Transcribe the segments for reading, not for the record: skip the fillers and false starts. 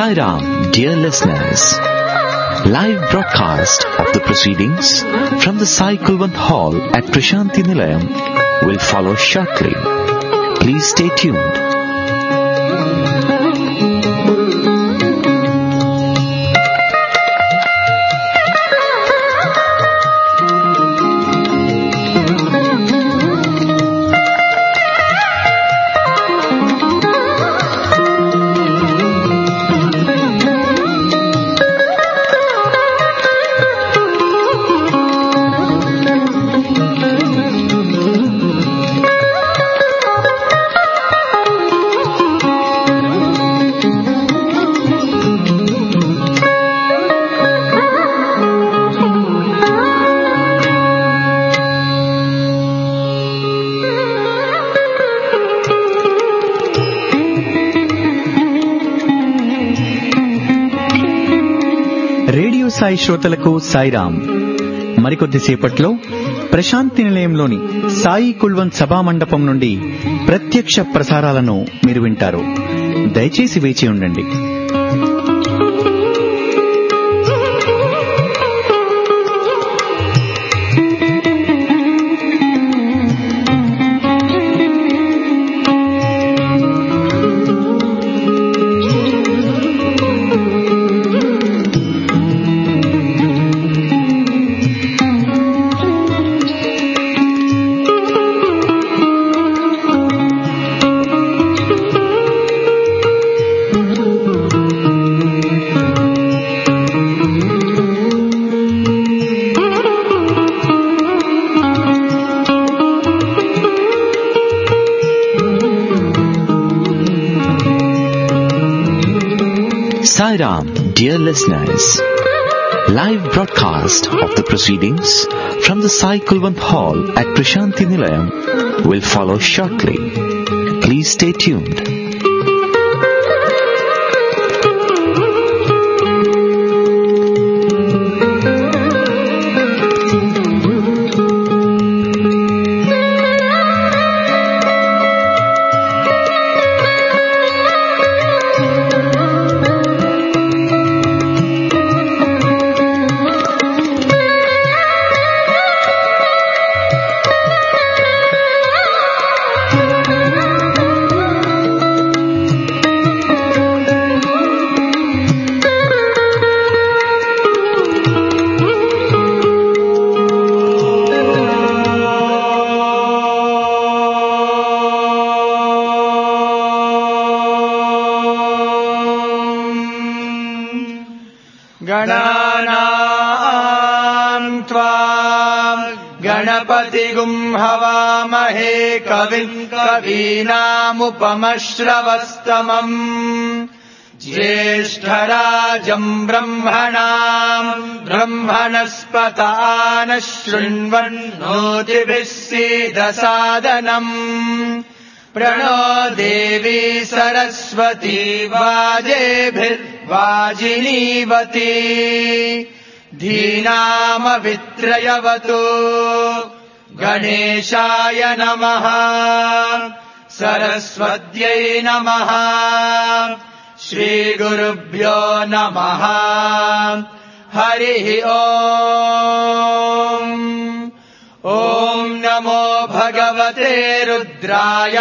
Sai Ram, dear listeners. Live broadcast of the proceedings from the Sai Kulwant Hall at Prashanti Nilayam will follow shortly. Please stay tuned. Sai శ్రోతలకు సాయిరాం. మరికొద్దిసేపట్లో ప్రశాంతి నిలయంలోని సాయి కుల్వంత్ సభా మండపం నుండి ప్రత్యక్ష ప్రసారాలను మీరు వింటారు. దయచేసి వేచి ఉండండి. Sai Ram, dear listeners. Live broadcast of the proceedings from the Sai Kulwant Hall at Prashanti Nilayam will follow shortly. Please stay tuned. गणपतिगुं हवामहे कविं कवीनामुपमश्रवस्तमम् ज्येष्ठराजं ब्रह्मणां ब्रह्मणस्पत नः शृण्वन्नोतिभिः सीदसादनम् प्रणो देवी सरस्वती वाजेभिर्वाजिनीवती धीनामवित्रयवतु गणेशाय नमः सरस्वत्यै नमः श्रीगुरुभ्यो नमः हरिः ओम् ॐ नमो भगवते रुद्राय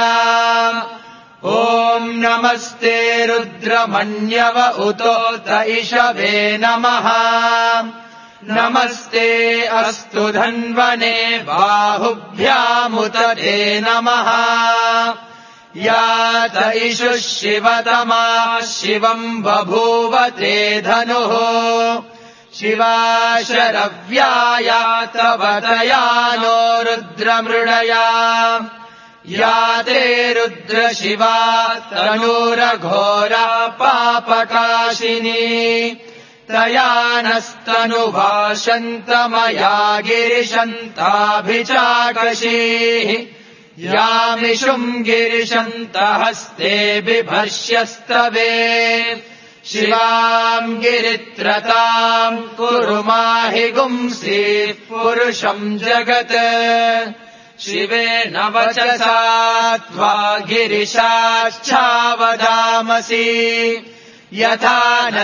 ॐ नमस्ते रुद्रमन्यव उतोत इषवे नमः नमस्ते अस्तु धन्वने बाहुभ्यामुत ते नमः यात इषुः शिवतमा शिवम् बभूव ते धनुः शिवा शरव्याया तव तया नो रुद्रमृडया या ते रुद्रशिवा तनूरघोरा पापकाशिनी तया नस्तनुभाषन्तमया गिरिशन्ताभिचाकशीः यामिषुम् गिरिशन्तहस्ते बिभर्ष्यस्तवे शिवाम् गिरित्रताम् कुरु माहि गुंसीः पुरुषम् जगत् शिवेन वचसा त्वा गिरिशाच्छावदामसि यथा नः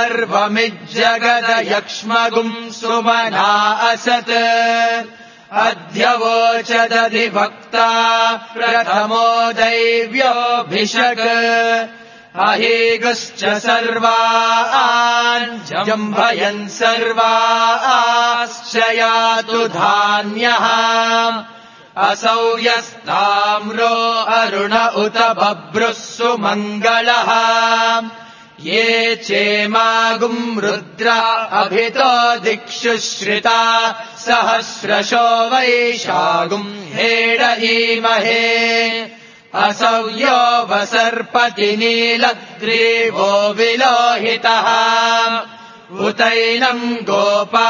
सर्वमिज्जगदयक्ष्मगुम् सुमना असत् अध्यवोचदधिभक्ता प्रथमो दैव्योऽभिषक् अहेगश्च सर्वान् जम्भयन् सर्वाश्च यातु धान्यः असौ यस्ताम्रो अरुण उत बभ्रुः सुमङ्गलः ये चेमागुम् रुद्र अभितो दिक्षु श्रिता सहस्रशो वैशागुम् हेडयीमहे असौ यो वसर्पति नीलग्रीवो विलोहितः उतैनम् गोपा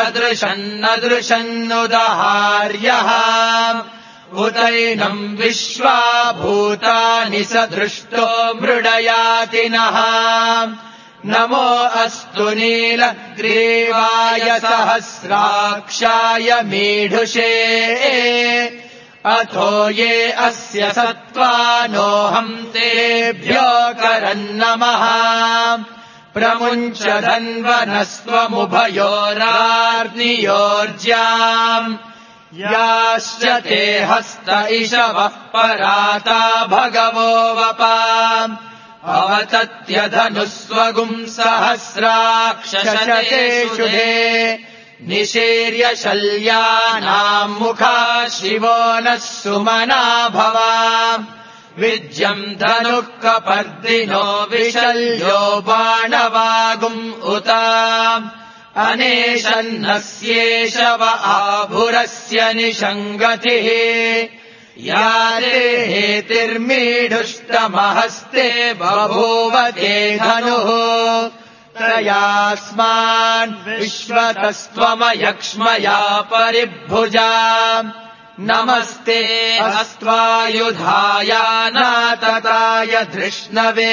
अदृशन्नदृशन्नुदहार्यः उतैनम् विश्वा भूतानि स दृष्टो मृडयातिनः नमो अस्तु नीलग्रीवाय सहस्राक्षाय मीढुषे अथो ये अस्य सत्त्वानोऽहम् तेभ्यो करन्नमः प्रमुञ्च धन्वनस्त्वमुभयोरार्नियोर्ज्याम् याश्च ते हस्त इषवः पराता भगवो वपा अवतत्यधनुस्वगुम् सहस्राक्षशतेषु निशीर्य शल्यानाम् मुखा शिवो नः सुमना भवा विज्यम् धनुः कपर्दिनो विशल्यो बाणवागुम् उत अनेशन्नस्येषव आभुरस्य निषङ्गतिः या हेतिर्मीढुष्टमहस्ते बभूव ते धनुः त्रयास्मान् विश्वतस्त्वमयक्ष्मया परिभुजा नमस्ते अस्त्वायुधाय नातताय धृष्णवे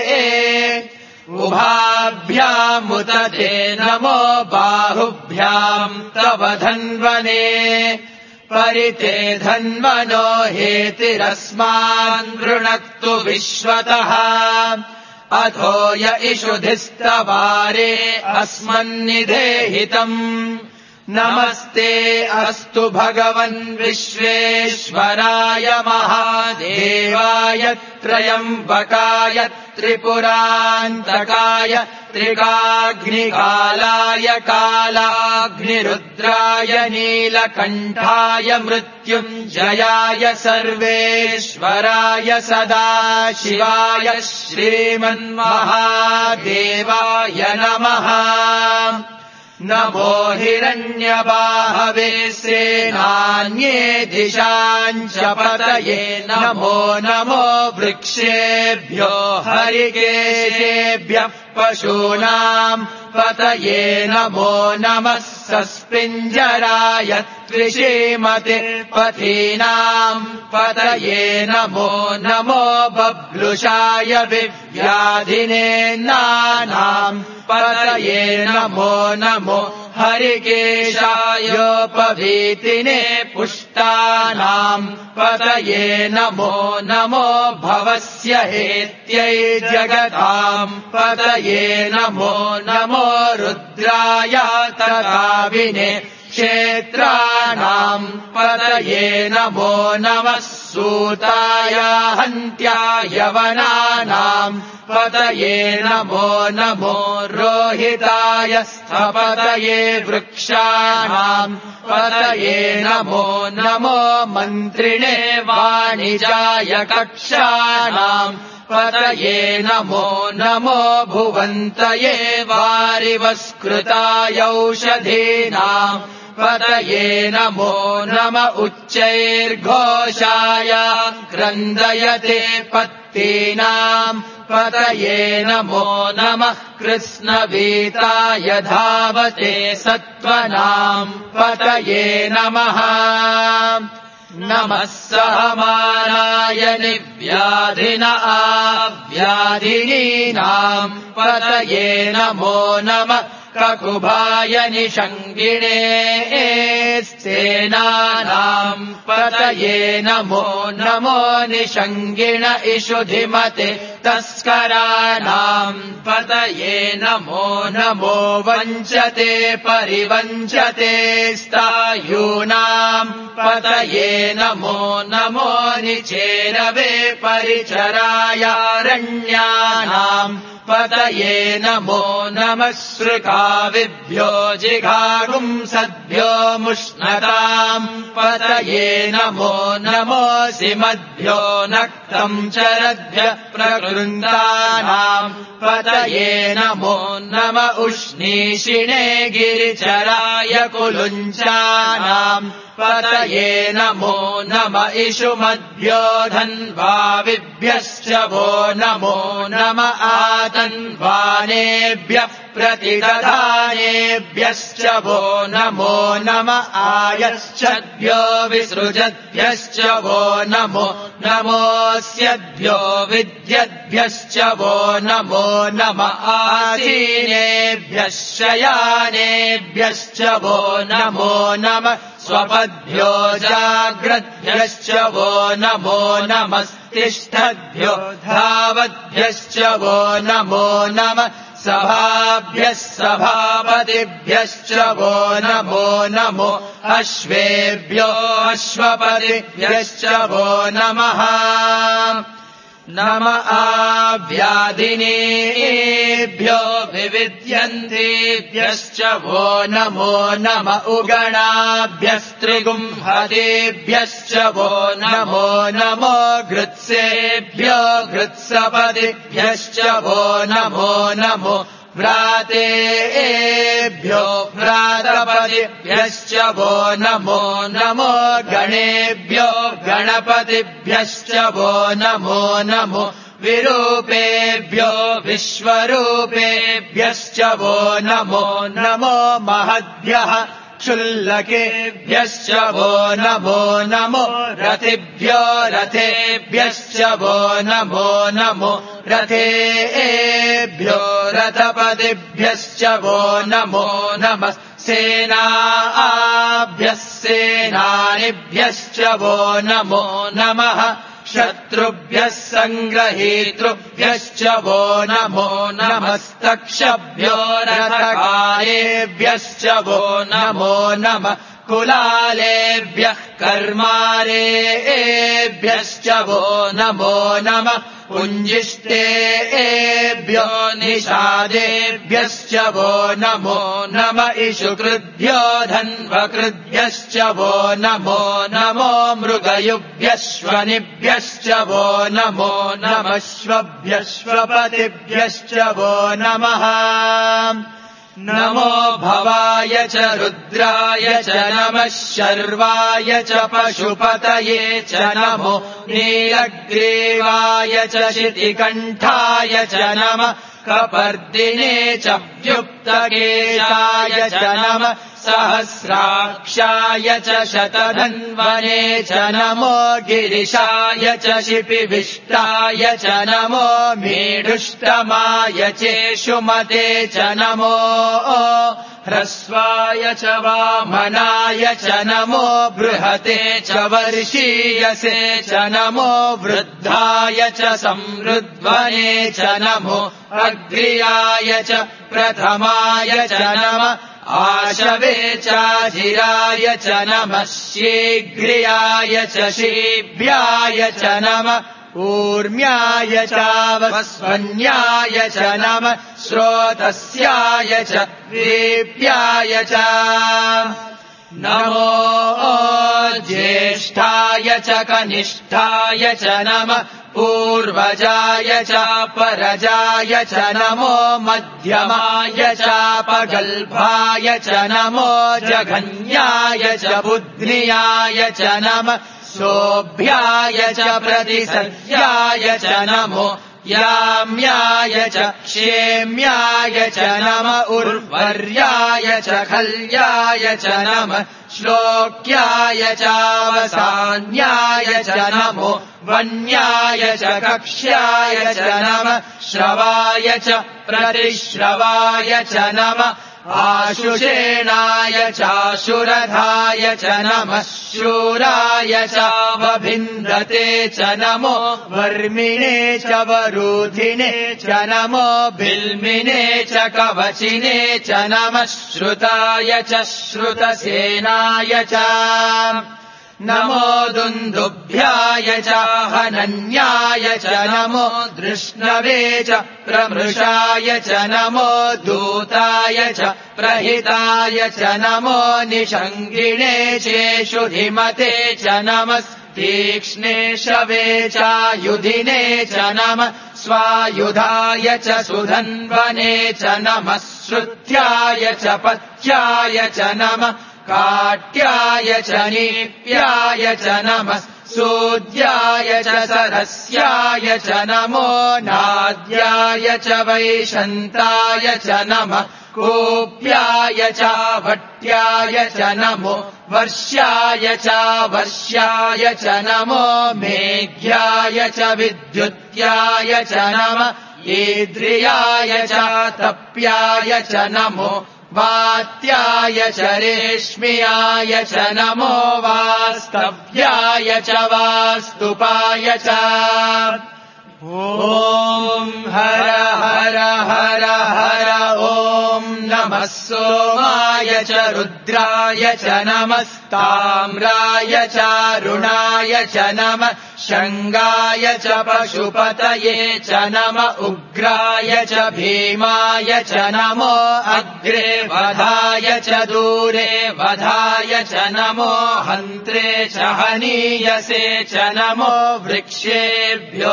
उभाभ्यामुत ते नमो बाहुभ्याम् तव धन्वने परिते धन्वनो हेतिरस्मान् वृणक्तु विश्वतः अथो य इषुधिस्तवारे अस्मन्निधेहितम् नमस्ते अस्तु भगवन् विश्वेश्वराय महादेवाय त्रयम्बकाय त्रिपुरान्तकाय त्रिकाग्निकालाय कालाग्निरुद्राय नीलकण्ठाय मृत्युञ्जयाय सर्वेश्वराय सदाशिवाय श्रीमन्महादेवाय नमः नमो हिरण्यबाहवे सेनान्ये दिशाम् च पतये नमो नमो वृक्षेभ्यो हरिकेशेभ्यः पशूनाम् पतये नमो नमः सस्पिञ्जराय त्रिशीमते पथीनाम् पतये नमो नमो बभ्लुषाय विव्याधिनेन्नानाम् पतये नमो नमो हरिकेशायोपवीतिने पुष्टानाम् पतये नमो नमो भवस्य हेत्यै जगताम् पतये नमो नमो रुद्राय तदाविने क्षेत्राणाम् पतये नमो नमः सूताय हन्त्याय वनानाम् पतये नमो नमो रोहिताय स्थपतये वृक्षाणाम् पतये नमो नमो मन्त्रिणे वाणिजाय कक्षाणाम् पतये नमो नमो भुवन्तये वारिवस्कृताय औषधीनाम् पतये नमो नम उच्चैर्घोषाय क्रन्दयते पत्तीनाम् पतये नमो नमः कृष्णवीताय धावते सत्त्वनाम् पतये नमः नमः सहमानाय निव्याधिन आव्याधिनीनाम् पतये नमो नमः ककुभाय निषङ्गिणे सेनानाम् पतये नमो नमो निषङ्गिण इषुधिमते तस्कराणाम् पतये नमो नमो वञ्चते परिवञ्चते स्थायूनाम् पतये नमो नमो निचेरवे परिचरायारण्यानाम् पतये नमो नमः श्रुकाविभ्यो जिघागुंसद्भ्यो मुष्णताम् पतये नमो नमोऽसि मद्भ्यो नक्तम् चरद्भ्य प्रकृन्दानाम् पतये नमो नम उष्णीषिणे गिरिचराय कुलुञ्चानाम् पतये नमो नम इषुमद्भ्यो धन्वाविभ्यश्च वो नमो नम आतन्वानेभ्यः प्रतिदधानेभ्यश्च वो नमो नम आयश्चद्भ्यो विसृजद्भ्यश्च वो नमो नमोऽस्यद्भ्यो विद्यद्भ्यश्च वो नमो नम आसीनेभ्यः शयानेभ्यश्च वो नमो नम स्वपद्भ्यो जाग्रद्भ्यश्च वो नमो नमस्तिष्ठद्भ्यो धावद्भ्यश्च वो नमो नम सभाभ्यः सभापतिभ्यश्च वो नमो नमो अश्वेभ्यो अश्वपतिभ्यश्च वो नमः नम आव्याधिनेभ्यो विविध्यन्तेभ्यश्च वो नमो नम उगणाभ्यस्त्रिगुंहतेभ्यश्च वो नमो नमो घृत्सेभ्यो घृत्सपतिभ्यश्च वो नमो नमो व्रातेभ्यो व्रातपतिभ्यश्च वो नमो नमो गणेभ्यो गणपतिभ्यश्च वो नमो नमो विरूपेभ्यो विश्वरूपेभ्यश्च वो नमो नमो महद्भ्यः क्षुल्लकेभ्यश्च वो नमो नमो रथिभ्यो रथेभ्यश्च वो नमो नमो रथेभ्यो रथपतिभ्यश्च वो नमो नमः सेनाभ्यः सेनानिभ्यश्च वो नमो नमः शत्रुभ्यः सङ्ग्रहीतृभ्यश्च वो नमो नमस्तक्षभ्यो रथकारेभ्यश्च वो नमो नमः कुलालेभ्यः कर्मारेभ्यश्च वो नमो नमः पुञ्जिष्टेभ्यो निषादेभ्यश्च वो नमो नम इषुकृद्भ्यो धन्वकृद्भ्यश्च वो नमो नमो मृगयुभ्यश्वनिभ्यश्च वो नमो नमश्वभ्यश्वपतिभ्यश्च वो नमः नमो भवाय च रुद्राय च नमः शर्वाय च पशुपतये च नमो नीलग्रीवाय च शितिकण्ठाय च नमः कपर्दिने च व्युक्तकेशाय च नमः सहस्राक्षाय च शतधन्वने च नमो गिरिशाय च शिपिविष्टाय च नमो मेढुष्टमाय चेषुमते च नमो ह्रस्वाय च वामनाय च नमो बृहते च वर्षीयसे च नमो वृद्धाय च संवृद्ध्वने च नमो अग्र्याय च प्रथमाय च नमः आशवे चाजिराय च नमः शीघ्र्याय च शीभ्याय च नमः ऊर्म्याय चावस्वन्याय च नमः श्रोतस्याय च दीप्याय च नमो ज्येष्ठाय च कनिष्ठाय च नमः पूर्वजाय चापरजाय च नमो मध्यमाय चापगल्भाय च नमो जघन्याय च बुध्न्याय च नमः शोभ्याय च प्रतिसर्याय च नमो याम्याय च क्षेम्याय च नम उर्वर्याय च खल्याय च नमः श्लोक्याय चावसान्याय च नमो वन्याय च कक्ष्याय च नमः श्रवाय च प्रतिश्रवाय च नमः आशुषेणाय चाशुरधाय च नमः शूराय च वभिन्दते च नमो वर्मिणे च वरूधिने च नमो बिल्मिने च कवचिने च नमः श्रुताय च श्रुतसेनाय च नमो दुन्दुभ्याय च हनन्याय च नमो दृष्णवे च प्रमृषाय च नमो दूताय च प्रहिताय च नमो निषङ्गिणे चेषुधिमते च नमः तीक्ष्णे शवे चायुधिने च नमः स्वायुधाय च सुधन्वने च नमः श्रुत्याय च पथ्याय च नमः काट्याय च नीप्याय च नमः सूद्याय च सरस्याय च नमो नाद्याय च वैशन्ताय च नमः कूप्याय च भट्याय च नमो वर्ष्याय च वर्ष्याय च नमो मेघ्याय च विद्युत्याय च नमः ईद्रियाय च तप्याय च नमो वात्याय च रेश्म्याय च नमो वास्तव्याय च वास्तुपाय च ॐ हर हर हर हर ॐ नमः सोमाय च रुद्राय च नमस्ताम्राय च रुणाय च नमः शङ्गाय च पशुपतये च नमः उग्राय च भीमाय च नमो अग्रे वधाय च दूरे वधाय च नमो हन्त्रे च हनीयसे च नमो वृक्षेभ्यो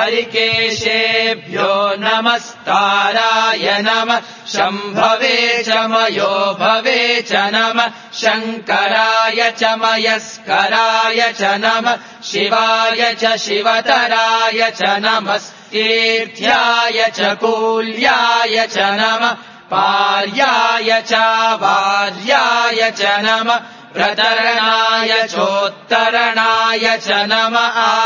हरिकेशेभ्यो नमस्ताराय नमः शम्भवे च मयो भवे च नमः शङ्कराय च मयस्कराय च नमः शिवाय च शिवतराय च नमः तीर्थ्याय च कूल्याय च नमः पार्याय च वार्याय च नमः प्रतरणाय चोत्तरणाय च नमः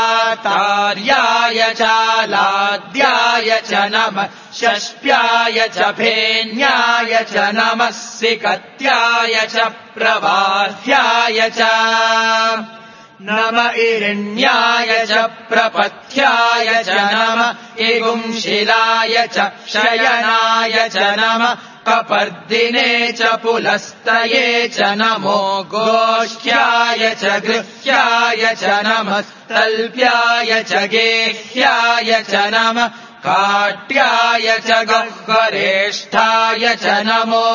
आतार्याय च लाद्याय च नमः षष्ट्याय च फेन्याय च नमः सिकत्याय च प्रवाह्याय च नम इरण्याय च प्रपथ्याय च नमः इगुंशिलाय च शयनाय च नमः कपर्दिने च पुलस्तये च नमो गोष्ठ्याय च गृह्याय च नमः तल्प्याय च गेह्याय च नमः काट्याय च गह्वरेष्ठाय च नमो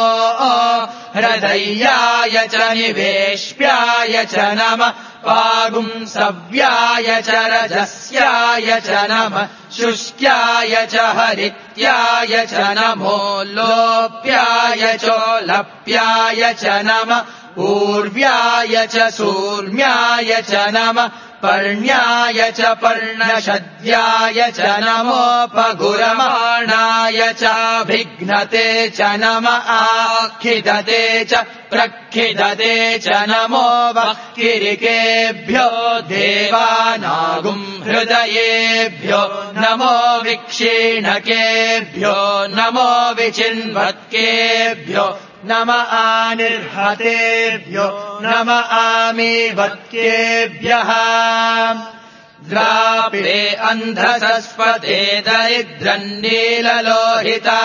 हृदयाय च निवेश्याय च नमः पागुंसव्याय च रजस्याय च नमः शुष्क्याय च हरित्याय च नमो लोप्याय चोलप्याय च नमः ऊर्व्याय च सूर्म्याय च नमः पर्ण्याय च पर्णशद्याय च नमोपगुरमाणाय च भिघ्नते च नमः आखिदते च प्रखिदते च नमो वक्किरिकेभ्यो देवानागुम् हृदयेभ्यो नमो विक्षीणकेभ्यो नमो विचिन्वत्केभ्यो नम आनिर्हतेभ्यो नम आमीवत्केभ्यः द्रापिते अन्धसस्पते दरिद्रन्नीललोहिता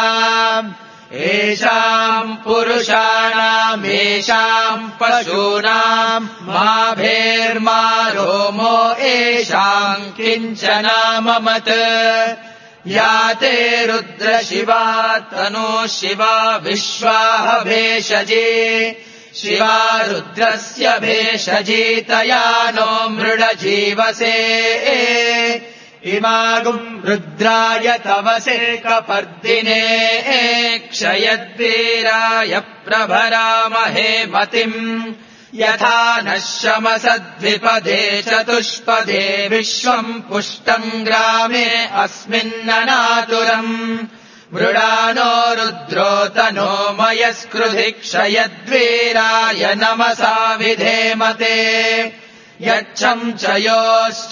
येषाम् पुरुषाणामेषाम् पशूनाम् माभेर्मा रोमो येषाम् किञ्चनाममत् या ते रुद्र शिवा तनो शिवा विश्वाह भेषजे शिवा रुद्रस्य भेषजी तया नो मृड जीवसे इमागुम् रुद्राय तवसे कपर्दिने क्षयद्वीराय प्रभरामहे मतिम् यथा नः शमसद्विपदे चतुष्पदे विश्वम् पुष्टम् ग्रामे अस्मिन्ननातुरम् मृडानो रुद्रो तनो मयस्कृधि क्षयद्वीराय नमसा विधेमते यच्छम् च योश्च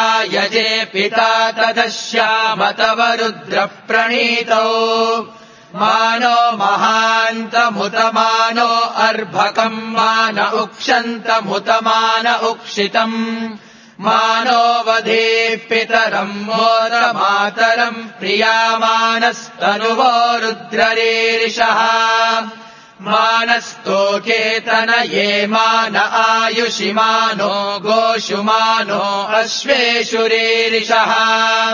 मनुरायजे पिता तदश्याम तव रुद्रः प्रणीतौ मानो महान्तमुतमानो अर्भकम् मान उक्षन्तमुतमान उक्षितम् मानो वधेः पितरम् मोदमातरम् प्रियामानस्तनुवो रुद्ररीरिषः मानस्तोकेतनये मान आयुषिमानो गोषुमानो अश्वेषुरीरिषः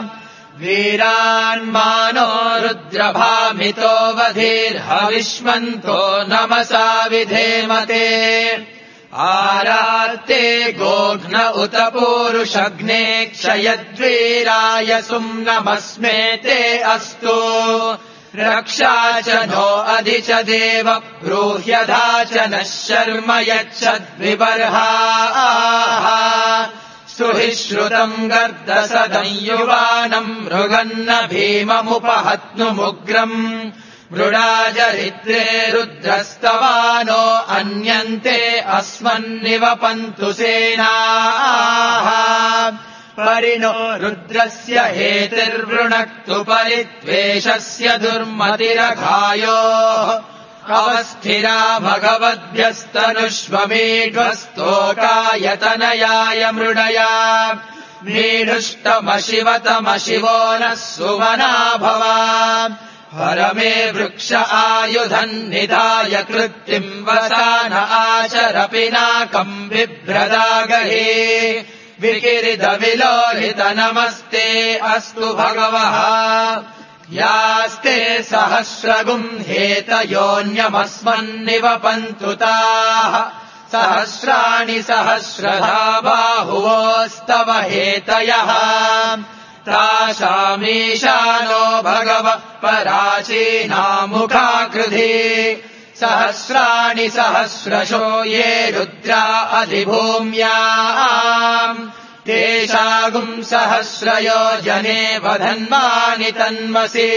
वीरान्मानो रुद्रभामितो वधीर्हविष्मन्तो नमसा विधेमते आरार्ते गोघ्न उत पूरुषग्ने क्षयद्वीराय सुम्नमस्मे ते अस्तु रक्षा च नो अधि च देव ब्रूह्यधा च नः शर्म यच्छद्विबर्हाः सुहिश्रुतम् गर्दसदंयुवानम् मृगन्न भीममुपहत्नुमुग्रम् मृडाजरित्रे रुद्रस्तवानो अन्यन्ते अस्मन्निवपन्तु सेनाः परिणो रुद्रस्य हेतिर्वृणक्तु परित्वेषस्य दुर्मतिरघायोः अवस्थिरा भगवद्भ्यस्तनुष्वमीढ्वस्तोकायतनयाय मृडया मीढुष्टमशिवतमशिवो नः सुमना भवा हरमे वृक्ष आयुधम् निधाय कृत्तिम् वसान आचरपिनाकम् बिभ्रदागहे विकिरिदविलोलित नमस्ते अस्तु भगवः यास्ते सहस्रगुम् हेतयोऽन्यमस्मन्निवपन्तु ताः सहस्राणि सहस्रधा बाहुवोस्तव हेतयः तासामीशानो भगवः पराचीनामुखाकृधि सहस्राणि सहस्रशो ये रुद्रा अधिभूम्याम् तेषागुम् सहस्रयोजने वधन्वानि तन्मसि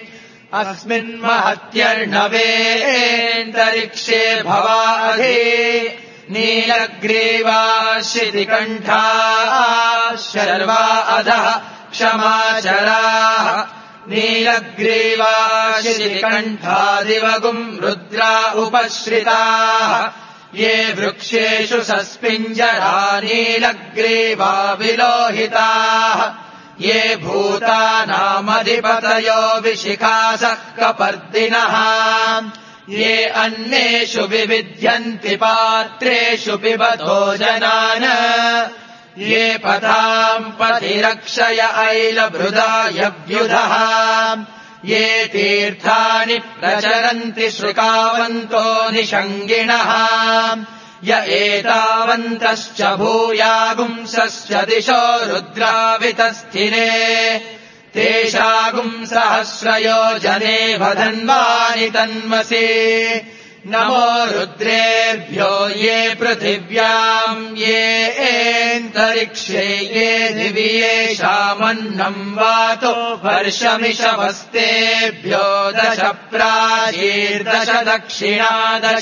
अस्मिन्महत्यर्णवेऽन्तरिक्षे भवाधि नीलग्रीवा शितिकण्ठा शर्वा अधः क्षमाचराः नीलग्रीवा शितिकण्ठादिवगुम् रुद्रा उपश्रिताः ये वृक्षेषु सस्पिञ्जरा नीलग्रीवा विलोहिताः ये भूतानामधिपतयो विशिखासः कपर्दिनः ये अन्येषु विविध्यन्ति पात्रेषु पिबतो जनान् ये पथाम् पथिरक्षय ऐलभृदायव्युधः ये तीर्थानि प्रचरन्ति श्रुकावन्तो निषङ्गिणः य एतावन्तश्च भूयागुंसश्च दिशो रुद्रावितस्थिरे तेषागुम् सहस्रयोजने वधन्वानि तन्मसि नमो रुद्रेभ्यो ये पृथिव्याम् ये एन्तरिक्षे ये दिवि येषामन्नम् वातो वर्षमिषवस्तेभ्यो दश प्राचीर्दश दक्षिणा दश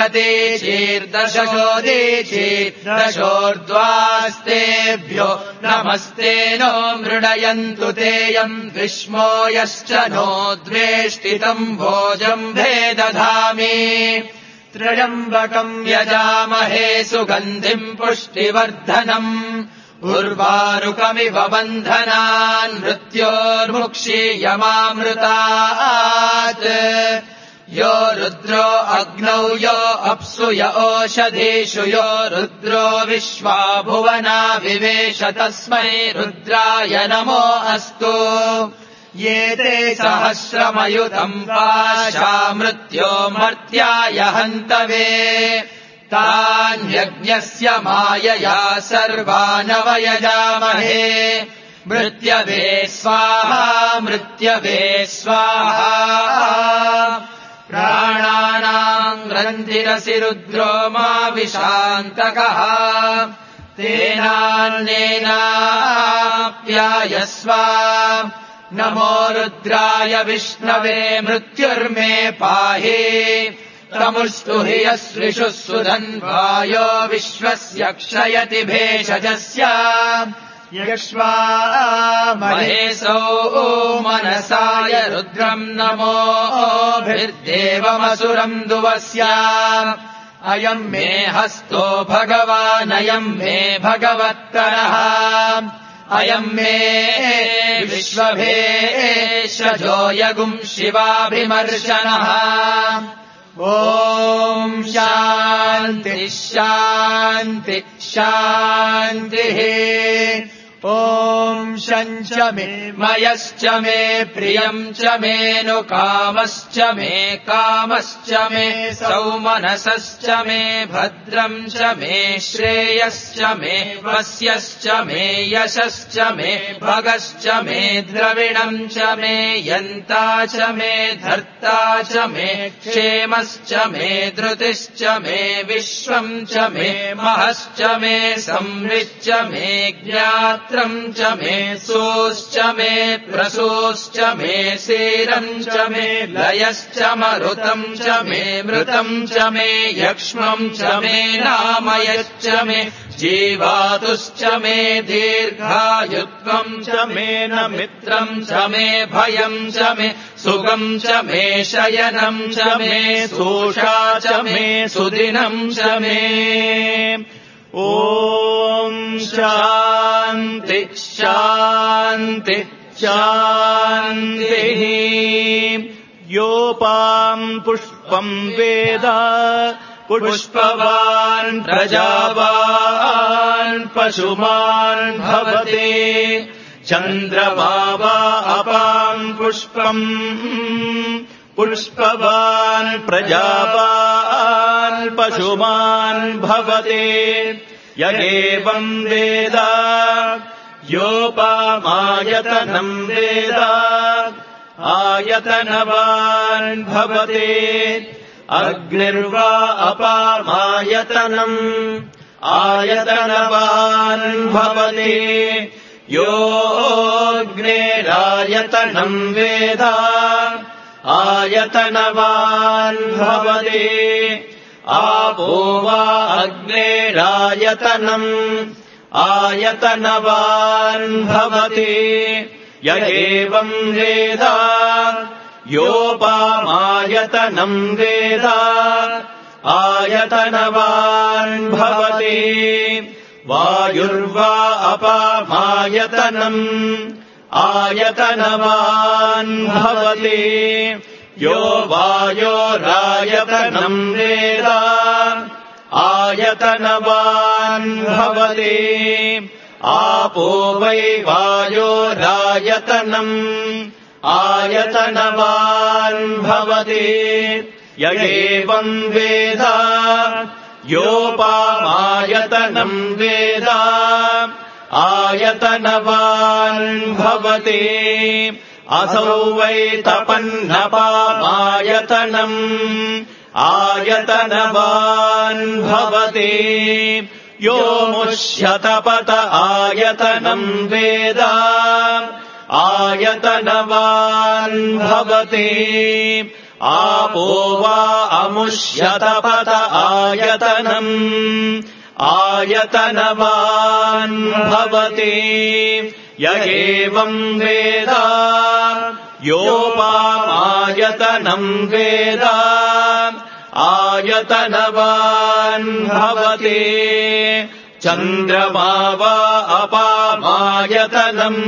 प्रतीचीर्दशोदीचीर्दशोर्ध्वास्तेभ्यो नमस्ते नो मृडयन्तु तेयम् विष्मो यश्च नो द्वेष्टितम् भोजम् भेदधामि त्र्यम्बकम् यजामहे सुगन्धिम् पुष्टिवर्धनम् उर्वारुकमिव बन्धनान् मृत्योर्मुक्षीयमामृतात् यो रुद्रो अग्नौ यो अप्सु य ओषधीषु यो रुद्रो विश्वा भुवना विवेश तस्मै रुद्राय नमो अस्तु ये ते सहस्रमयुतम् पाशा मृत्यो मर्त्याय हन्तवे तान्यज्ञस्य मायया सर्वानवयजामहे मृत्यवे स्वाहा मृत्यवे स्वाहा प्राणानाम् ग्रन्थिरसि रुद्रो मा विशान्तकः तेनान्नेनाप्यायस्व नमो रुद्राय विष्णवे मृत्युर्मे पाहि तमुस्तु हि यस्विषुः सुधन्वायो विश्वस्य क्षयति भेषजस्य महेशो मनसाय रुद्रम् नमोभिर्देवमसुरम् दुवस्या अयम् मे हस्तो भगवानयम् मे भगवत्तरः अयम् मे विश्वभेषजो यगुम् शिवाभिमर्शनः ॐ शान्ति शान्ति शान्तिः ॐ शञ्च मे मयश्च मे प्रियम् च मेऽनुकामश्च मे कामश्च मे सौमनसश्च मे भद्रम् च मे श्रेयश्च मे वस्यश्च मे यशश्च मे भगश्च मे द्रविणम् च मे यन्ता च मे धर्ता च मे क्षेमश्च मे धृतिश्च मे विश्वम् च मे महश्च मे संविच्च मे ज्ञात्रम् च मे सोश्च मे प्रसोश्च मे सेरम् च मे लयश्च मरुतम् च मे मृतम् च मे यक्ष्मम् च मे नामयश्च मे जीवातुश्च मे दीर्घायुत्वम् च मे न मित्रम् च मे भयम् च मे सुगम् च मे शयनम् च मे सोषा च मे सुदिनम् च मे ॐ शान्ति शान्ति शान्तिः योपाम् पुष्पम् वेद पुष्पवान् प्रजावान् पशुमान् भवते चन्द्रमा वा अपाम् पुष्पम् पुष्पवान् प्रजावान् पशुमान् भवते यगेवम् वेद योपामायतनम् वेद आयतनवान् भवते अग्निर्वा अपामायतनम् आयतनवान् भवते योऽग्नेरायतनम् वेद आयतनवान् भवते आपो वा अग्नेरायतनम् आयतनवान् भवते यगेवम् वेद योपामायतनम् वेद आयतनवान् भवते वायुर्वा अपामायतनम् आयतनवान् भवते यो वायोरायतनम् वेद आयतनवान् भवते आपो वै वायोरायतनम् आयतनवान् भवते यगेवम् वेद योपामायतनम् वेद आयतनवान् भवते असौ वै तपन्नपामायतनम् आयतनवान् भवते यो मुष्यतपत आयतनम् वेद आयतनवान् भवते आपो वा अमुष्यतपत आयतनम् आयतनवान् भवते यगेवम् वेद योपामायतनम् वेद आयतनवान् भवते चन्द्रमा वा अपामायतनम्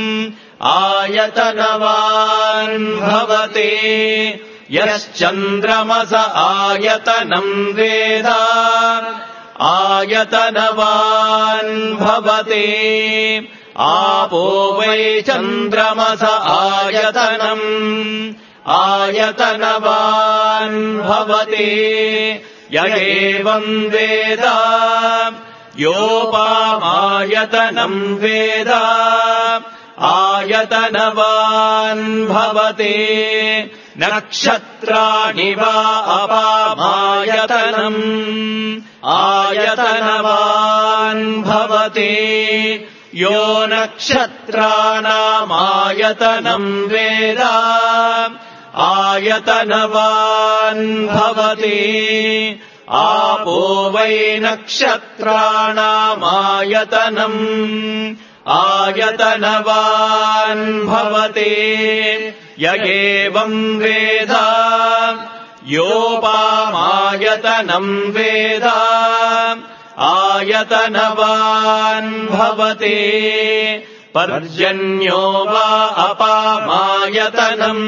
आयतनवान् भवते यश्चन्द्रमस आयतनम् वेद आयतनवान् भवते आपो वै चन्द्रमस आयतनम् आयतनवान् भवते यगेवम् वेद योपामायतनम् वेद आयतनवान् भवते नक्षत्राणि वा अपामायतनम् आयतनवान् भवते यो नक्षत्राणामायतनम् वेद आयतनवान् भवते आपो वै नक्षत्राणामायतनम् आयतनवान् भवति य एवं वेद योपामायतनं वेद आयतनवान् भवति पर्जन्यो वा अपामायतनम्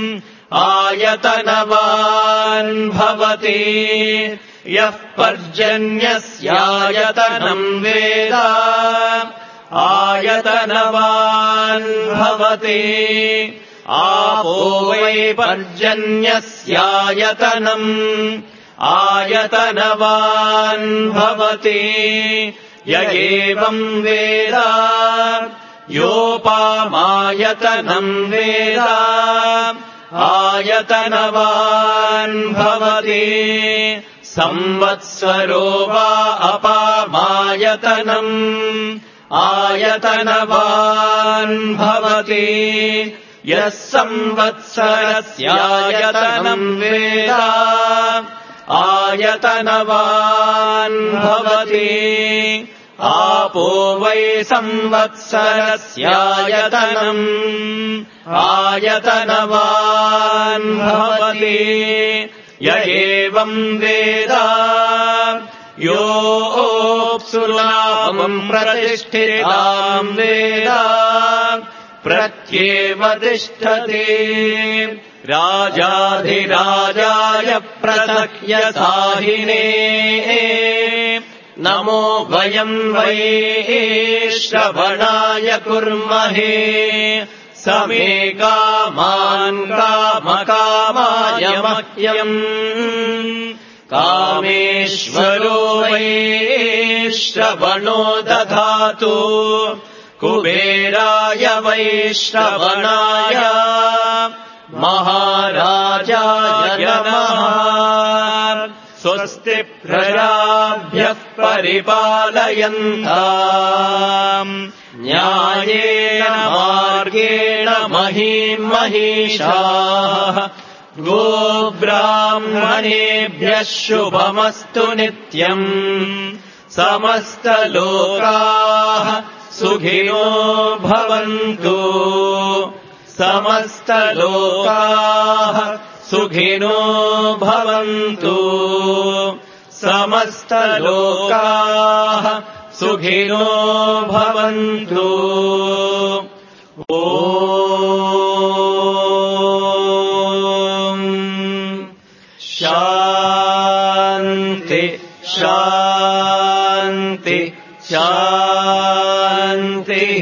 आयतनवान् भवति यः पर्जन्यस्यायतनं वेद आयतनवान् भवति आपो वै पर्जन्यस्यायतनम् आयतनवान् भवति य एवं वेद योपामायतनं वेद आयतनवान् भवति संवत्सरो वा अपामायतनम् आयतनवान् भवति यः संवत्सरस्यायतनं वेद आयतनवान् भवति आपो वै संवत्सरस्यायतनम् आयतनवान् भवति य एवं वेद योऽप्सुनामम् प्रतिष्ठितां वेद प्रत्येव तिष्ठति राजाधिराजाय प्रसह्य साहिने नमो वयं वै श्रवणाय कुर्महे समे कामान् कामकामाय मह्यम् कामेश्वरो वै श्रवणो दधातु कुबेराय वै श्रवणाय महाराजाय नमः स्वस्ति प्रजाभ्यः परिपालयन्ताम् न्यायेन मार्गेण महीं महिषाः गोब्राह्मणेभ्यः शुभमस्तु नित्यम् समस्तलोकाः सुखिनो भवन्तु समस्तलोकाः सुखिनो भवन्तु समस्तलोकाः सुखिनो भवन्तु ॐ शान्ति शान्ति शान्तिः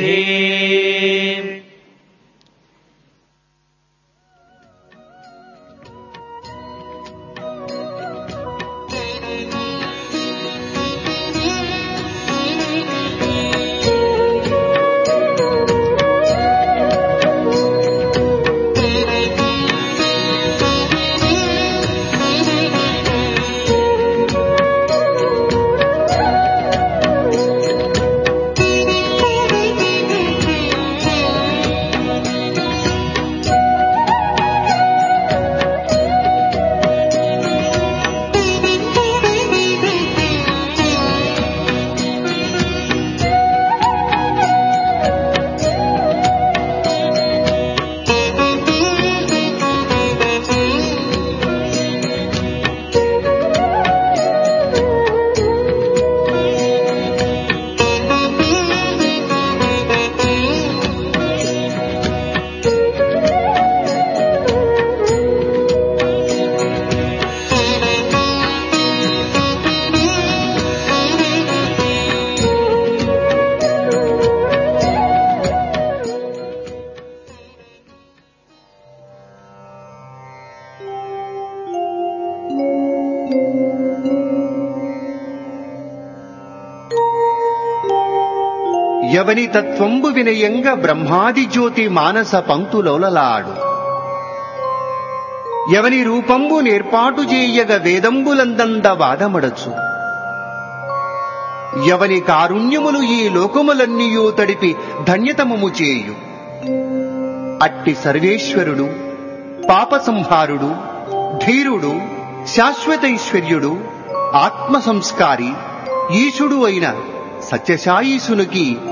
యవని తత్వంబు వినయంగ బ్రహ్మాది జ్యోతి మానస పంక్తులొలలాడు యవని రూపంబు నేర్పాటు చేయగ వేదంబులందంద వాదమడచు యవని కారుణ్యములు ఈ లోకములన్నీయూ తడిపి ధన్యతమము చేయు అట్టి సర్వేశ్వరుడు పాప సంహారుడు ధీరుడు శాశ్వతైశ్వర్యుడు ఆత్మ సంస్కారి ఈశుడు అయిన సత్యసాయీసునికి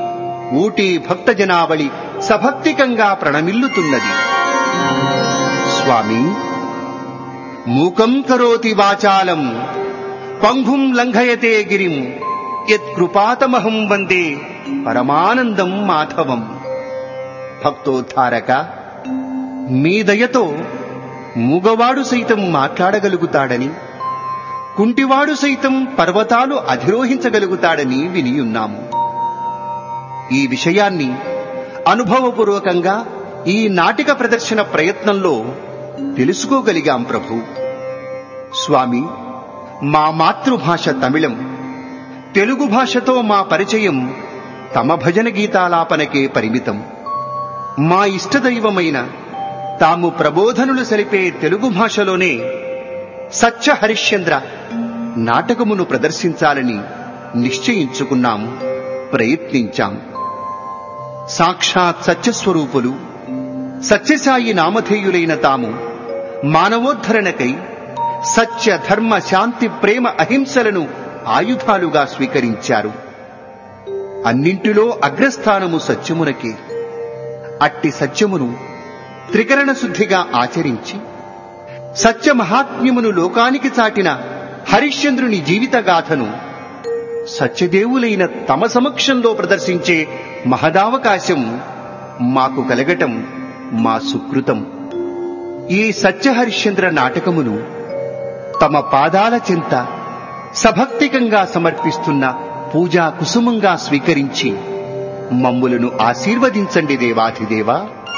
ఊటీ భక్త జనావళి సభక్తికంగా ప్రణమిల్లుతున్నది. స్వామి, మూకం కరోతి వాచాలం పంగుం లంఘయతే గిరిం యత్కృపాతమహం వందే పరమానందం మాధవం. భక్తోద్ధారక, మీ దయతో మూగవాడు సైతం మాట్లాడగలుగుతాడని, కుంటివాడు సైతం పర్వతాలు అధిరోహించగలుగుతాడని వినియున్నాము. ఈ విషయాన్ని అనుభవపూర్వకంగా ఈ నాటిక ప్రదర్శన ప్రయత్నంలో తెలుసుకోగలిగాం ప్రభు. స్వామి, మా మాతృభాష తమిళం, తెలుగు భాషతో మా పరిచయం తమ భజన గీతాలాపనకే పరిమితం. మా ఇష్టదైవమైన తాము ప్రబోధనులు సలిపే తెలుగు భాషలోనే సత్య హరిశ్చంద్ర నాటకమును ప్రదర్శించాలని నిశ్చయించుకున్నాం, ప్రయత్నించాం. సాక్షాత్ సత్యస్వరూపులు సత్యసాయి నామధేయులైన తాము మానవోద్ధరణకై సత్య ధర్మ శాంతి ప్రేమ అహింసలను ఆయుధాలుగా స్వీకరించారు. అన్నింటిలో అగ్రస్థానము సత్యమునకే. అట్టి సత్యమును త్రికరణ శుద్ధిగా ఆచరించి సత్య మహాత్మ్యమును లోకానికి చాటిన హరిశ్చంద్రుని జీవితగాథను సత్యదేవులైన తమ సమక్షంలో ప్రదర్శించే మహదావకాశం మాకు కలగటం మా సుకృతం. ఈ సత్య హరిశ్చంద్ర నాటకమును తమ పాదాల చెంత సభక్తికంగా సమర్పిస్తున్న పూజా కుసుమంగా స్వీకరించి మమ్ములను ఆశీర్వదించండి దేవాధిదేవా.